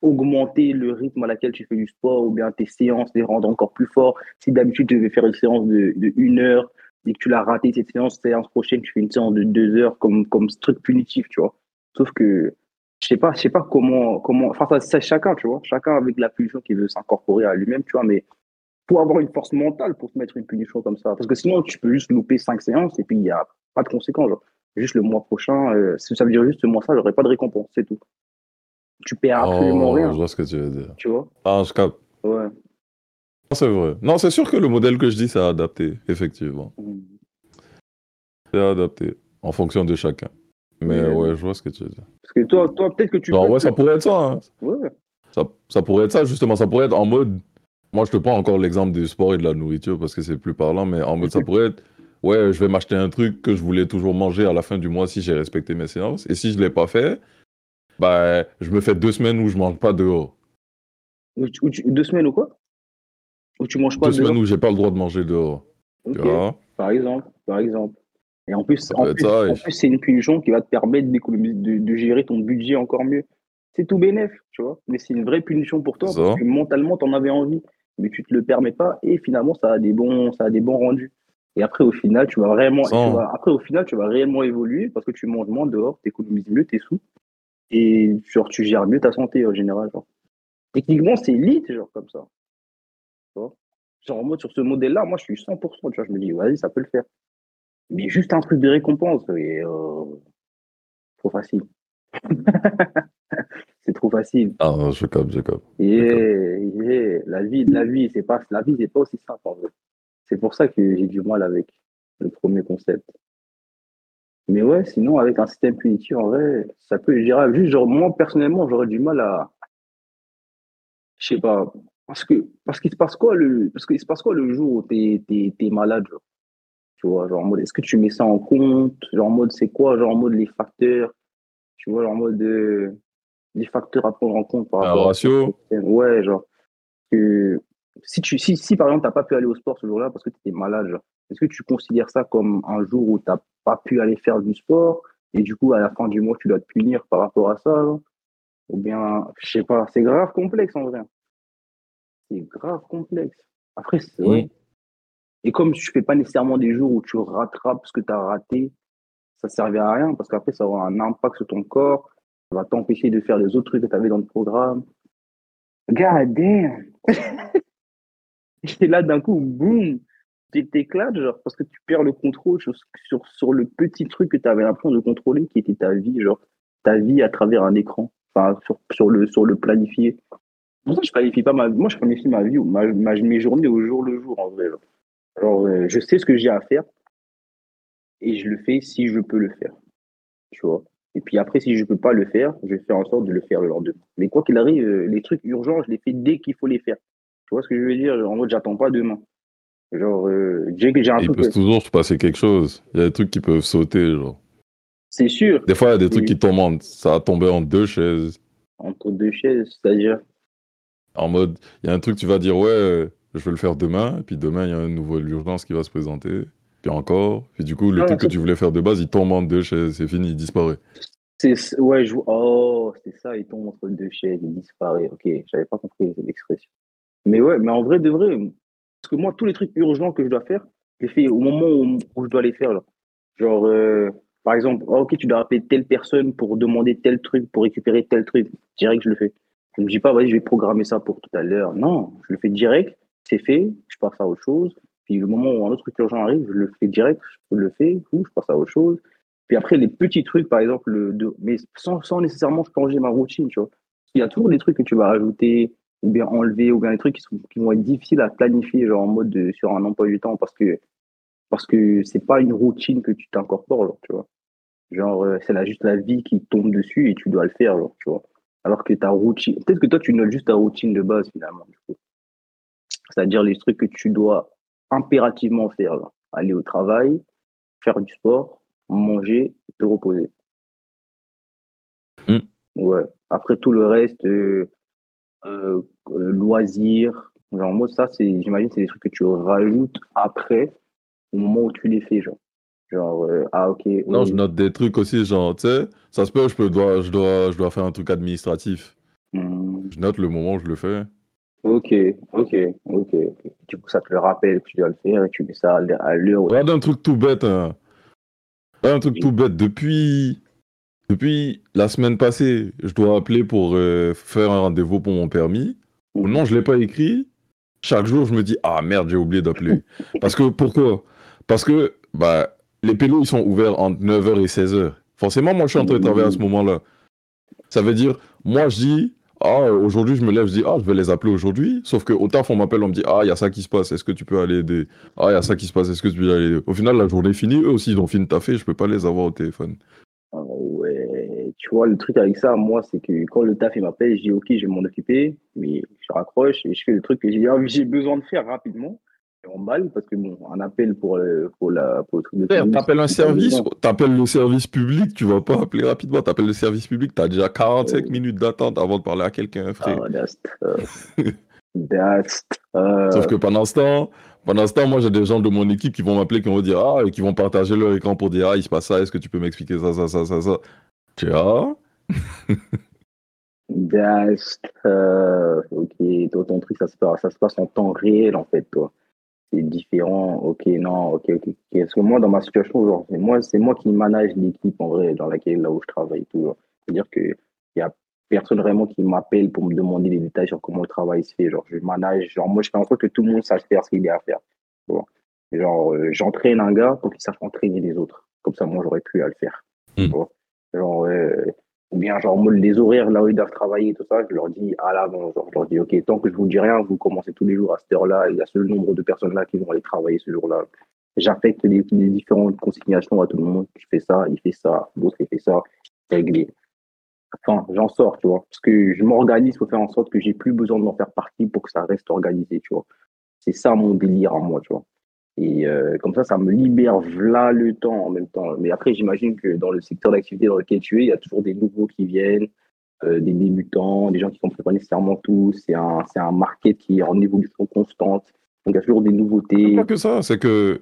augmenter le rythme à laquelle tu fais du sport ou bien tes séances, les rendre encore plus forts. Si d'habitude tu devais faire une séance de, de une heure et que tu l'as raté cette séance, séance prochaine, tu fais une séance de deux heures comme, comme truc punitif, tu vois. Sauf que je sais pas, je sais pas comment, comment, enfin, ça, c'est chacun, tu vois, chacun avec la punition qu'il veut s'incorporer à lui-même, tu vois, mais pour avoir une force mentale pour se mettre une punition comme ça. Parce que sinon, tu peux juste louper cinq séances et puis il n'y a pas de conséquences. Genre. Juste le mois prochain, euh, ça veut dire juste ce mois-là, j'aurai pas de récompense, c'est tout. Tu perds absolument Oh, je rien, vois ce que tu veux dire. tu vois. Ah, je capte. Ouais. Non, c'est vrai. Non, c'est sûr que le modèle que je dis, c'est adapté, effectivement. Mm. C'est adapté en fonction de chacun. Mais Mais, ouais, je vois ce que tu veux dire. parce que toi, toi peut-être que tu Genre, peux le ouais, ça faire. pourrait être ça, hein. Ouais. Ça, ça pourrait être ça, justement. Ça pourrait être en mode. Moi, je te prends encore l'exemple du sport et de la nourriture parce que c'est plus parlant, mais en mode, ça pourrait être. Ouais, je vais m'acheter un truc que je voulais toujours manger à la fin du mois si j'ai respecté mes séances. Et si je ne l'ai pas fait, bah, je me fais deux semaines où je mange pas dehors. Ou tu- ou tu- deux semaines ou quoi? Ou tu manges pas Deux semaines dehors? où j'ai pas le droit de manger dehors. Tu Ok. vois? Par exemple, par exemple. Et en plus, Ça en peut être plus, ça. en et- plus, c'est une punition qui va te permettre d'économiser, de, de gérer ton budget encore mieux. C'est tout bénef, tu vois. Mais c'est une vraie punition pour C'est toi parce ça. que mentalement, tu en avais envie, mais tu te le permets pas et finalement, ça a des bons, ça a des bons rendus. Et après, au final, tu vas vraiment, tu Sans. vas, après, au final, tu vas réellement évoluer parce que tu manges moins dehors, tu économises mieux tes sous et genre, tu gères mieux ta santé en général. Genre. Techniquement, c'est lit, genre comme ça. Tu vois. Genre, en mode, sur ce modèle-là, moi, je suis cent pour cent, tu vois. Je me dis, vas-y, ça peut le faire. Mais juste un truc de récompense, et, euh, trop facile. C'est trop facile. Ah, non, je capte, je capte. Je capte. Et, et la vie, la vie, c'est pas, la vie, c'est pas aussi simple en vrai. C'est pour ça que j'ai du mal avec le premier concept. Mais ouais, sinon, avec un système punitif, en vrai, ça peut être gérable. Juste, genre, moi, personnellement, j'aurais du mal à, je sais pas, parce que, parce qu'il se passe quoi le, parce qu'il se passe quoi le jour où t'es, t'es, t'es malade, genre, tu vois, genre, en mode, est-ce que tu mets ça en compte? Genre, en mode, c'est quoi, genre, en mode, les facteurs, tu vois, genre, en mode, euh, les facteurs à prendre en compte par Un rapport à ce ratio. système. Ouais, genre, que si, tu, si, si par exemple, tu n'as pas pu aller au sport ce jour-là parce que tu étais malade, genre, est-ce que tu considères ça comme un jour où tu n'as pas pu aller faire du sport et du coup, à la fin du mois, tu dois te punir par rapport à ça, genre? Ou bien, je sais pas, c'est grave complexe en vrai. C'est grave complexe. Après, c'est Hmm. ouais. Et comme tu fais pas nécessairement des jours où tu rattrapes ce que tu as raté, ça ne servait à rien parce qu'après, ça aura un impact sur ton corps, ça va t'empêcher de faire les autres trucs que tu avais dans le programme. God damn! Et là, d'un coup, boum, tu t'éclates, genre, parce que tu perds le contrôle sur, sur, sur le petit truc que tu avais l'impression de contrôler, qui était ta vie, genre, ta vie à travers un écran, enfin, sur, sur le, sur le planifié. Pour ça, je planifie pas ma, moi, je planifie ma vie, ou ma, ma, mes journées au jour le jour, en vrai, genre. Alors, euh, je sais ce que j'ai à faire et je le fais si je peux le faire, tu vois. Et puis après, si je peux pas le faire, je fais en sorte de le faire le lendemain. Mais quoi qu'il arrive, euh, les trucs urgents, je les fais dès qu'il faut les faire. Tu vois ce que je veux dire? En mode, j'attends pas demain. Genre, euh, j'ai j'ai un Et il truc, peut euh, toujours se passer quelque chose. Il y a des trucs qui peuvent sauter, genre. c'est sûr, Des fois, il y a des trucs c'est qui tombent en... Ça a tombé en deux chaises. entre deux chaises, c'est-à-dire, En mode, il y a un truc, tu vas dire, ouais, euh, je vais le faire demain. Et puis demain, il y a une nouvelle urgence qui va se présenter. Puis encore. Et du coup, le non, truc que ça, tu voulais faire de base, il tombe en deux chaises. C'est fini, il disparaît. c'est, c'est- ouais, je vois, oh, c'est ça, il tombe entre deux chaises, il disparaît, ok, j'avais pas compris cette expression. Mais ouais, mais en vrai, de vrai, parce que moi, tous les trucs urgents que je dois faire, je les fais au moment où, où je dois les faire, là. Genre, euh, par exemple, oh, ok, tu dois appeler telle personne pour demander tel truc, pour récupérer tel truc. Direct, je le fais. Je me dis pas, vas-y, je vais programmer ça pour tout à l'heure. Non, je le fais direct, c'est fait, je passe à autre chose. Puis le moment où un autre truc urgent arrive, je le fais direct, je le fais, ou je passe à autre chose. Puis après, les petits trucs, par exemple, le, de, mais sans, sans nécessairement changer ma routine, tu vois. Il y a toujours des trucs que tu vas rajouter, ou bien enlever, ou bien des trucs qui, sont, qui vont être difficiles à planifier, genre en mode de, sur un emploi du temps, parce que parce que c'est pas une routine que tu t'incorpores, genre, tu vois. Genre, euh, c'est là juste la vie qui tombe dessus et tu dois le faire, genre, tu vois. Alors que ta routine, peut-être que toi, tu notes juste ta routine de base, finalement, du coup. C'est-à-dire les trucs que tu dois impérativement faire, genre. Aller au travail, faire du sport, manger, te reposer. Hmm. Ouais. Après, tout le reste, euh, euh, euh, loisirs, genre, moi, ça, c'est, j'imagine, c'est des trucs que tu rajoutes après, au moment où tu les fais, genre. Genre, euh, ah, ok, Non, je euh, note des trucs aussi, genre, tu sais, ça se peut, je peux, dois, je dois, je dois faire un truc administratif. Hmm. Je note le moment où je le fais. Ok, ok, ok. ok. Du coup, ça te le rappelle que tu dois le faire et tu mets ça à l'heure à l'heure où tu Regarde un truc tout bête. Hein. Regarde un truc dis. tout bête. Depuis, depuis la semaine passée, je dois appeler pour euh, faire un rendez-vous pour mon permis. Mhm. Non, je ne l'ai pas écrit. Chaque jour, je me dis, ah merde, j'ai oublié d'appeler. Parce que, pourquoi? Parce que bah, les pélos, ils sont ouverts entre neuf heures et seize heures. Forcément, moi, je suis en train de travailler à ce Mhm. moment-là. Ça veut dire, moi, je dis, ah, aujourd'hui, je me lève, je dis, ah, je vais les appeler aujourd'hui. Sauf qu'au taf, on m'appelle, on me dit, ah, il y a ça qui se passe, est-ce que tu peux aller aider? Ah, il y a ça qui se passe, est-ce que tu peux aller aider? Au final, la journée est finie, eux aussi, ils ont fini de taffer, je peux pas les avoir au téléphone. Ah ouais, tu vois, le truc avec ça, moi, c'est que quand le taf il m'appelle, je dis ok, je vais m'en occuper, mais je raccroche et je fais le truc que j'ai ah, j'ai besoin de faire rapidement. Et on balle parce que bon, un appel pour, euh, pour, la, pour le truc de Frère, tennis, ça t'appelles un prend pas deux service, ans. t'appelles le service public, tu vas pas appeler rapidement, t'appelles le service public, t'as déjà quarante-cinq Oh, minutes d'attente avant de parler à quelqu'un, frère. ah, that's tough. That's Sauf tough. que pendant ce temps, pendant ce temps, moi j'ai des gens de mon équipe qui vont m'appeler, qui vont dire ah, et qui vont partager leur écran pour dire ah, il se passe ça, est-ce que tu peux m'expliquer ça, ça, ça, ça, ça. Tu vois? That's tough. Ok, toi, ton truc, ça se passe, ça se passe en temps réel, en fait, toi. C'est différent. Ok, non, ok, ok. ok. Parce que moi, dans ma situation, genre, c'est moi, c'est moi qui manage l'équipe en vrai dans laquelle là où je travaille et tout. Genre. C'est-à-dire que il y a personne vraiment qui m'appelle pour me demander des détails sur comment le travail se fait. Genre, je manage. Genre, moi, je fais en sorte que tout le monde sache faire ce qu'il y a à faire. Tu vois. Genre, euh, j'entraîne un gars pour qu'il sache entraîner les autres. Comme ça, moi, j'aurais pu à le faire. Tu Hmm. vois. Genre, euh, ou bien, genre, moi, les horaires là où ils doivent travailler, tout ça, je leur dis à l'avance. Genre, je leur dis, OK, tant que je vous dis rien, vous commencez tous les jours à cette heure-là. Il y a ce nombre de personnes là qui vont aller travailler ce jour-là. J'affecte les, les différentes consignations à tout le monde. Je fais ça, il fait ça, l'autre, il fait ça. C'est réglé. Enfin, j'en sors, tu vois. Parce que je m'organise pour faire en sorte que j'ai plus besoin de m'en faire partie pour que ça reste organisé, tu vois. C'est ça mon délire à moi, tu vois. Et euh, comme ça, ça me libère v'là le temps en même temps. Mais après, j'imagine que dans le secteur d'activité dans lequel tu es, il y a toujours des nouveaux qui viennent, euh, des débutants, des gens qui ne comprennent pas nécessairement tout. C'est un, c'est un market qui est en évolution constante. Donc, il y a toujours des C'est pas nouveautés. que ça, c'est que.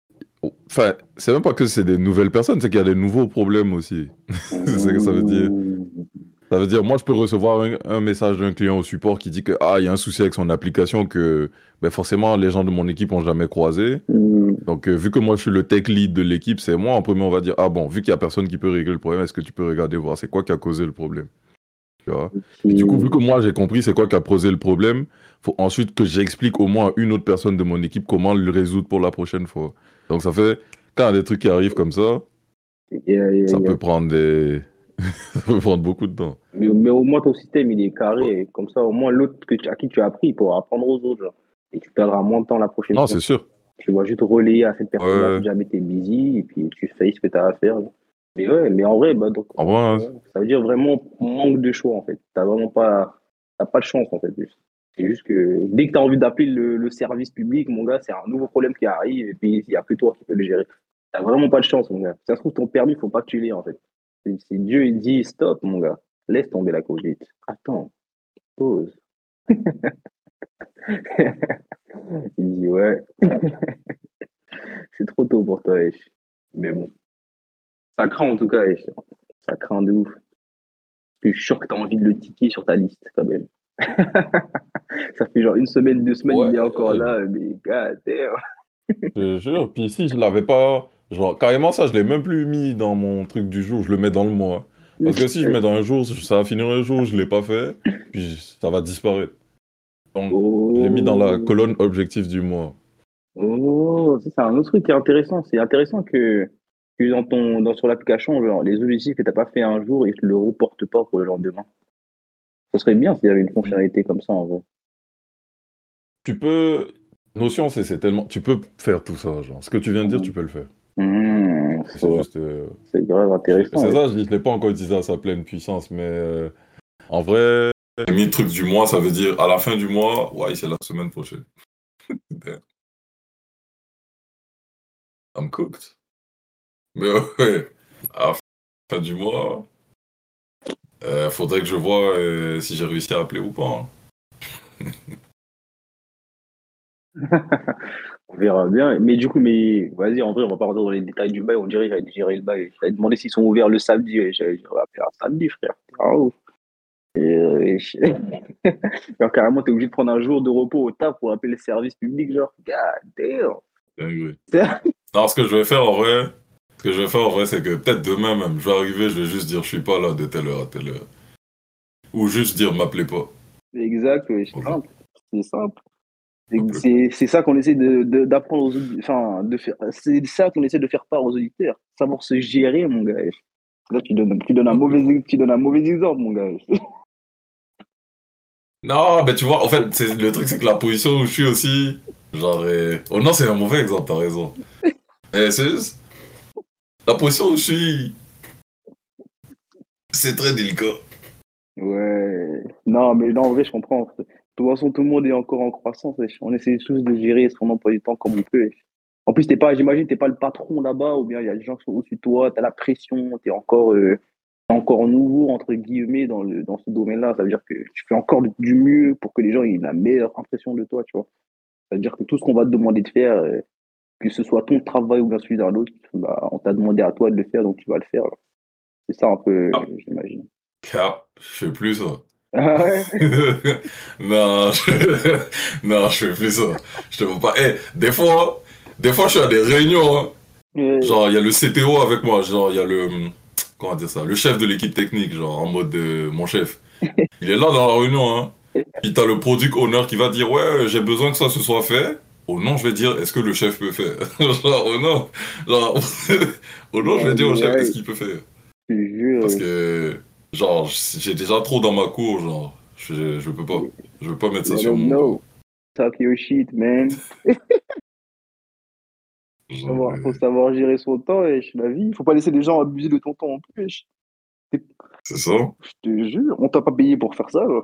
Enfin, c'est même pas que c'est des nouvelles personnes, c'est qu'il y a des nouveaux problèmes aussi. C'est ça que ça veut dire. Mmh. Ça veut dire, moi, je peux recevoir un, un message d'un client au support qui dit que ah, il y a un souci avec son application que ben, forcément les gens de mon équipe ont jamais croisé. Mmh. Donc, euh, vu que moi, je suis le tech lead de l'équipe, c'est moi, en premier, on va dire, ah bon, vu qu'il n'y a personne qui peut régler le problème, est-ce que tu peux regarder, voir c'est quoi qui a causé le problème? Tu vois? Et du coup, vu que moi, j'ai compris c'est quoi qui a posé le problème, faut ensuite que j'explique au moins à une autre personne de mon équipe comment le résoudre pour la prochaine fois. Donc, ça fait, quand il y a des trucs qui arrivent comme ça, Yeah, yeah, ça yeah. peut prendre des... ça peut prendre beaucoup de temps. Mais, mais au moins, ton système, il est Ouais. carré. Comme ça, au moins, l'autre que tu- à qui tu as appris, il pourra apprendre aux autres. Genre. Et tu perdras moins de temps la prochaine Non, fois. c'est sûr. Tu vas juste relayer à cette personne-là si Ouais. jamais tu es busy et puis tu fais ce que tu as à faire. Mais ouais, mais en vrai, bah, donc, En en- vrai, ouais, ça veut dire vraiment manque de choix en fait. T'as vraiment pas, t'as pas de chance en fait. Juste. C'est juste que dès que tu as envie d'appeler le, le service public, mon gars, c'est un nouveau problème qui arrive et puis il n'y a que toi qui peux le gérer. T'as vraiment pas de chance, mon gars. Si ça se trouve, ton permis, faut pas que tu l'aies en fait. C'est c'est Dieu, il dit stop, mon gars. Laisse tomber la conduite. Attends, pause. Il dit ouais, c'est trop tôt pour toi, wesh. Mais bon. Ça craint en tout cas, et ça craint de ouf. Je suis sûr que tu as envie de le ticker sur ta liste quand même. Ça fait genre une semaine, deux semaines, il est encore ouais. là, mais god damn. Je te jure. Puis si je l'avais pas, genre carrément ça, je l'ai même plus mis dans mon truc du jour. Je le mets dans le mois. Parce que si je mets dans un jour, ça va finir un jour, je l'ai pas fait, puis ça va disparaître. Donc je l'ai mis dans la colonne Oh, objectif du mois. oh, ça, c'est un autre truc qui est intéressant. C'est intéressant que, que dans ton, dans, sur l'application, genre, les objectifs que tu n'as pas fait un jour, ils ne te le reportent pas pour le lendemain. Ce serait bien s'il y avait une fonctionnalité comme ça en vrai. Tu peux, Notion, c'est c'est tellement, tu peux faire tout ça, genre. Ce que tu viens de dire, tu peux le faire. Mmh, C'est c'est juste, euh, c'est grave j'ai- intéressant. c'est Ouais. ça, je ne l'ai pas encore utilisé à sa pleine puissance, mais euh, en vrai, j'ai mis le truc du mois, ça veut dire à la fin du mois, ouais, c'est la semaine prochaine. Damn, I'm cooked. Mais ouais, à la fin du mois, euh, faudrait que je vois euh, si j'ai réussi à appeler ou pas. Hein. On verra bien. Mais du coup, mais vas-y, en vrai, on va pas rentrer dans les détails du bail. On dirait que j'allais gérer le bail. J'allais demander s'ils sont ouverts le samedi. Ouais, j'allais dire, on va appeler un samedi, frère. Ah, ouf. Et, euh, je- genre, carrément, t'es obligé de prendre un jour de repos au taf pour appeler le service public, genre, god damn. Dingue. C'est- Non, ce que je vais faire en vrai, ce que je vais faire en vrai, c'est que peut-être demain même, je vais arriver, je vais juste dire je suis pas là de telle heure à telle heure. Ou juste dire m'appelez pas. Exact, ouais, c'est Ok, simple. C'est simple. C'est m'appelez pas. c'est- c'est ça qu'on essaie de, de- d'apprendre aux auditeurs. Enfin, de faire, c'est ça qu'on essaie de faire part aux auditeurs. Savoir se gérer, mon gars. Là, tu donnes, tu donnes un M'appelez pas. mauvais, tu donnes un mauvais exemple, mon gars. Non, mais tu vois, en fait, c'est, le truc, c'est que la position où je suis aussi, genre, euh, oh non, c'est un mauvais exemple, t'as raison. Eh, c'est juste, la position où je suis, c'est très délicat. Ouais. Non, mais non, en vrai, je comprends. De toute façon, tout le monde est encore en croissance. Wesh. On essaie tous de gérer son emploi du temps comme on peut. Wesh. En plus, t'es pas, j'imagine, t'es pas le patron là-bas, ou bien il y a des gens qui sont au-dessus de toi, t'as la pression, t'es encore, euh, t'es encore nouveau, entre guillemets, dans le, dans ce domaine-là. Ça veut dire que tu fais encore du mieux pour que les gens aient la meilleure impression de toi, tu vois. Ça veut dire que tout ce qu'on va te demander de faire, euh, que ce soit ton travail ou bien celui d'un autre, bah, on t'a demandé à toi de le faire, donc tu vas le faire. C'est ça un peu, Ah, euh, j'imagine. car, je fais plus ça. Ah ouais? Non, je... non, je fais plus ça. Je te vois pas. Eh, des fois, des fois, je suis à des réunions, hein. Euh, Genre, il y a le C T O avec moi, genre, il y a le, comment dire ça, le chef de l'équipe technique, genre, en mode de mon chef. Il est là dans la réunion, hein. Puis t'as le product owner qui va dire, ouais, j'ai besoin que ça se soit fait. Au non, je vais dire, est-ce que le chef peut faire? Genre, au non, genre, au non, je vais dire au chef, est-ce Ouais, qu'il peut faire? je te Parce jure, que, genre, j'ai déjà trop dans ma cour, genre, je, je peux pas. Je veux pas mettre ça let sur them mon dos. know. Talk your shit, man. Genre, Savoir- faut euh, savoir gérer son temps, wesh, la vie. Faut pas laisser les gens abuser de ton temps en plus, wesh. c'est ça? Je te jure, on t'a pas payé pour faire ça, là.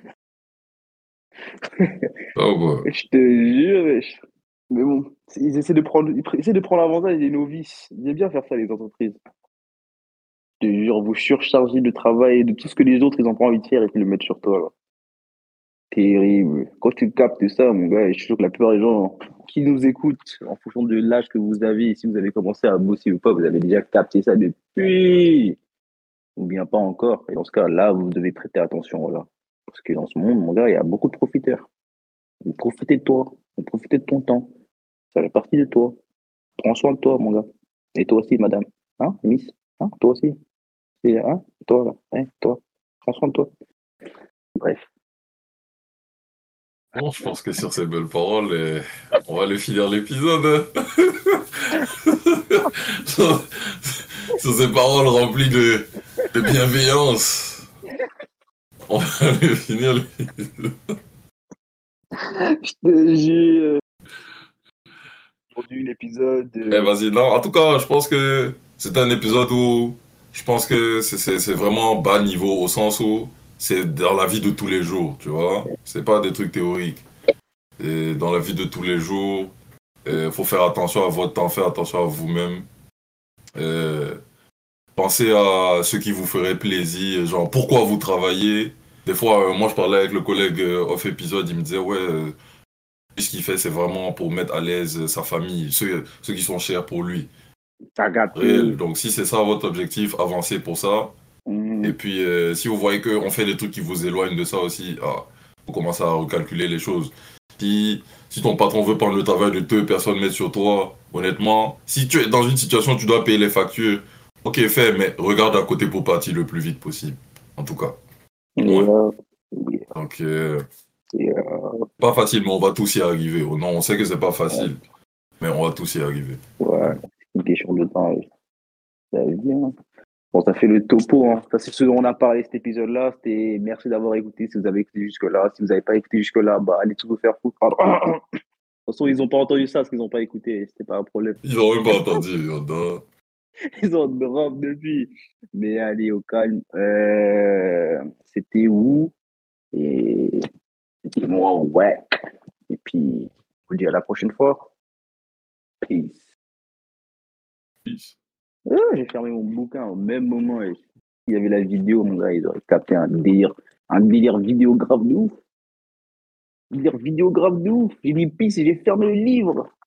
Ah ouais. Je te jure, wesh. Mais bon, ils essaient de prendre, ils pr- essaient de prendre l'avantage des novices. Ils aiment bien faire ça, les entreprises. Je te jure, vous surcharger de travail et de tout ce que les autres, ils ont pas envie de faire et puis le mettre sur toi, là. Terrible. Quand tu captes ça, mon gars, et je suis sûr que la plupart des gens qui nous écoutent, en fonction de l'âge que vous avez, et si vous avez commencé à bosser ou pas, vous avez déjà capté ça depuis, ou bien pas encore. Et dans ce cas, là, vous devez prêter attention, là. Parce que dans ce monde, mon gars, il y a beaucoup de profiteurs. Donc, profitez de toi, profitez de ton temps. Ça fait partie de toi. Prends soin de toi, mon gars. Et toi aussi, madame. Hein, Miss? Hein, toi aussi. Et, hein, toi, là. Hein, toi. Prends soin de toi. Bref. Bon, je pense que sur ces belles paroles, euh, on va aller finir l'épisode, hein. sur, sur ces paroles remplies de, de bienveillance, on va aller finir l'épisode. Je te jure. Aujourd'hui, l'épisode. Eh, euh, vas-y, non, en tout cas, je pense que c'est un épisode où je pense que c'est c'est- c'est vraiment bas niveau au sens où c'est dans la vie de tous les jours, tu vois. C'est pas des trucs théoriques. Et dans la vie de tous les jours, il faut faire attention à votre temps, faire attention à vous-même. Euh, Pensez à ce qui vous ferait plaisir, genre pourquoi vous travaillez. Des fois, euh, moi je parlais avec le collègue euh, off épisode, il me disait ouais, euh, ce qu'il fait c'est vraiment pour mettre à l'aise sa famille, ceux, ceux qui sont chers pour lui. T'as Réel. gâté. Donc si c'est ça votre objectif, avancez pour ça. Et Mhm. puis euh, si vous voyez qu'on fait des trucs qui vous éloignent de ça aussi, ah, vous commencez à recalculer les choses. Si, si ton patron veut prendre le travail de deux personnes mettre sur toi, honnêtement, si tu es dans une situation où tu dois payer les factures, ok, fais, mais regarde à côté pour partir le plus vite possible. En tout cas. Ouais. Yeah, yeah, Donc, euh, yeah. pas facile, mais on va tous y arriver. Oh non, on sait que c'est pas facile, mais on va tous y arriver. Ouais, c'est une question de temps. Ouais. Ça vient. Bon, ça fait le topo, hein. Ça, c'est ce dont on a parlé cet épisode-là. C'était merci d'avoir écouté. Si vous avez écouté jusque-là, si vous n'avez pas écouté jusque-là, bah allez tous vous faire foutre. Pardon. De toute façon, ils n'ont pas entendu ça parce qu'ils n'ont pas écouté. C'était pas un problème. Ils ont même pas entendu. On a- Ils ont drop depuis. Mais allez, au calme. Euh, c'était où? Et c'était moi, ouais. Et puis, on vous dit à la prochaine fois. Peace. Ah, j'ai fermé mon bouquin au même moment. Et s'il y avait la vidéo, mon gars, ils auraient capté un délire, un délire vidéographe de ouf. Un délire vidéographe de ouf. J'ai dit peace et j'ai fermé le livre.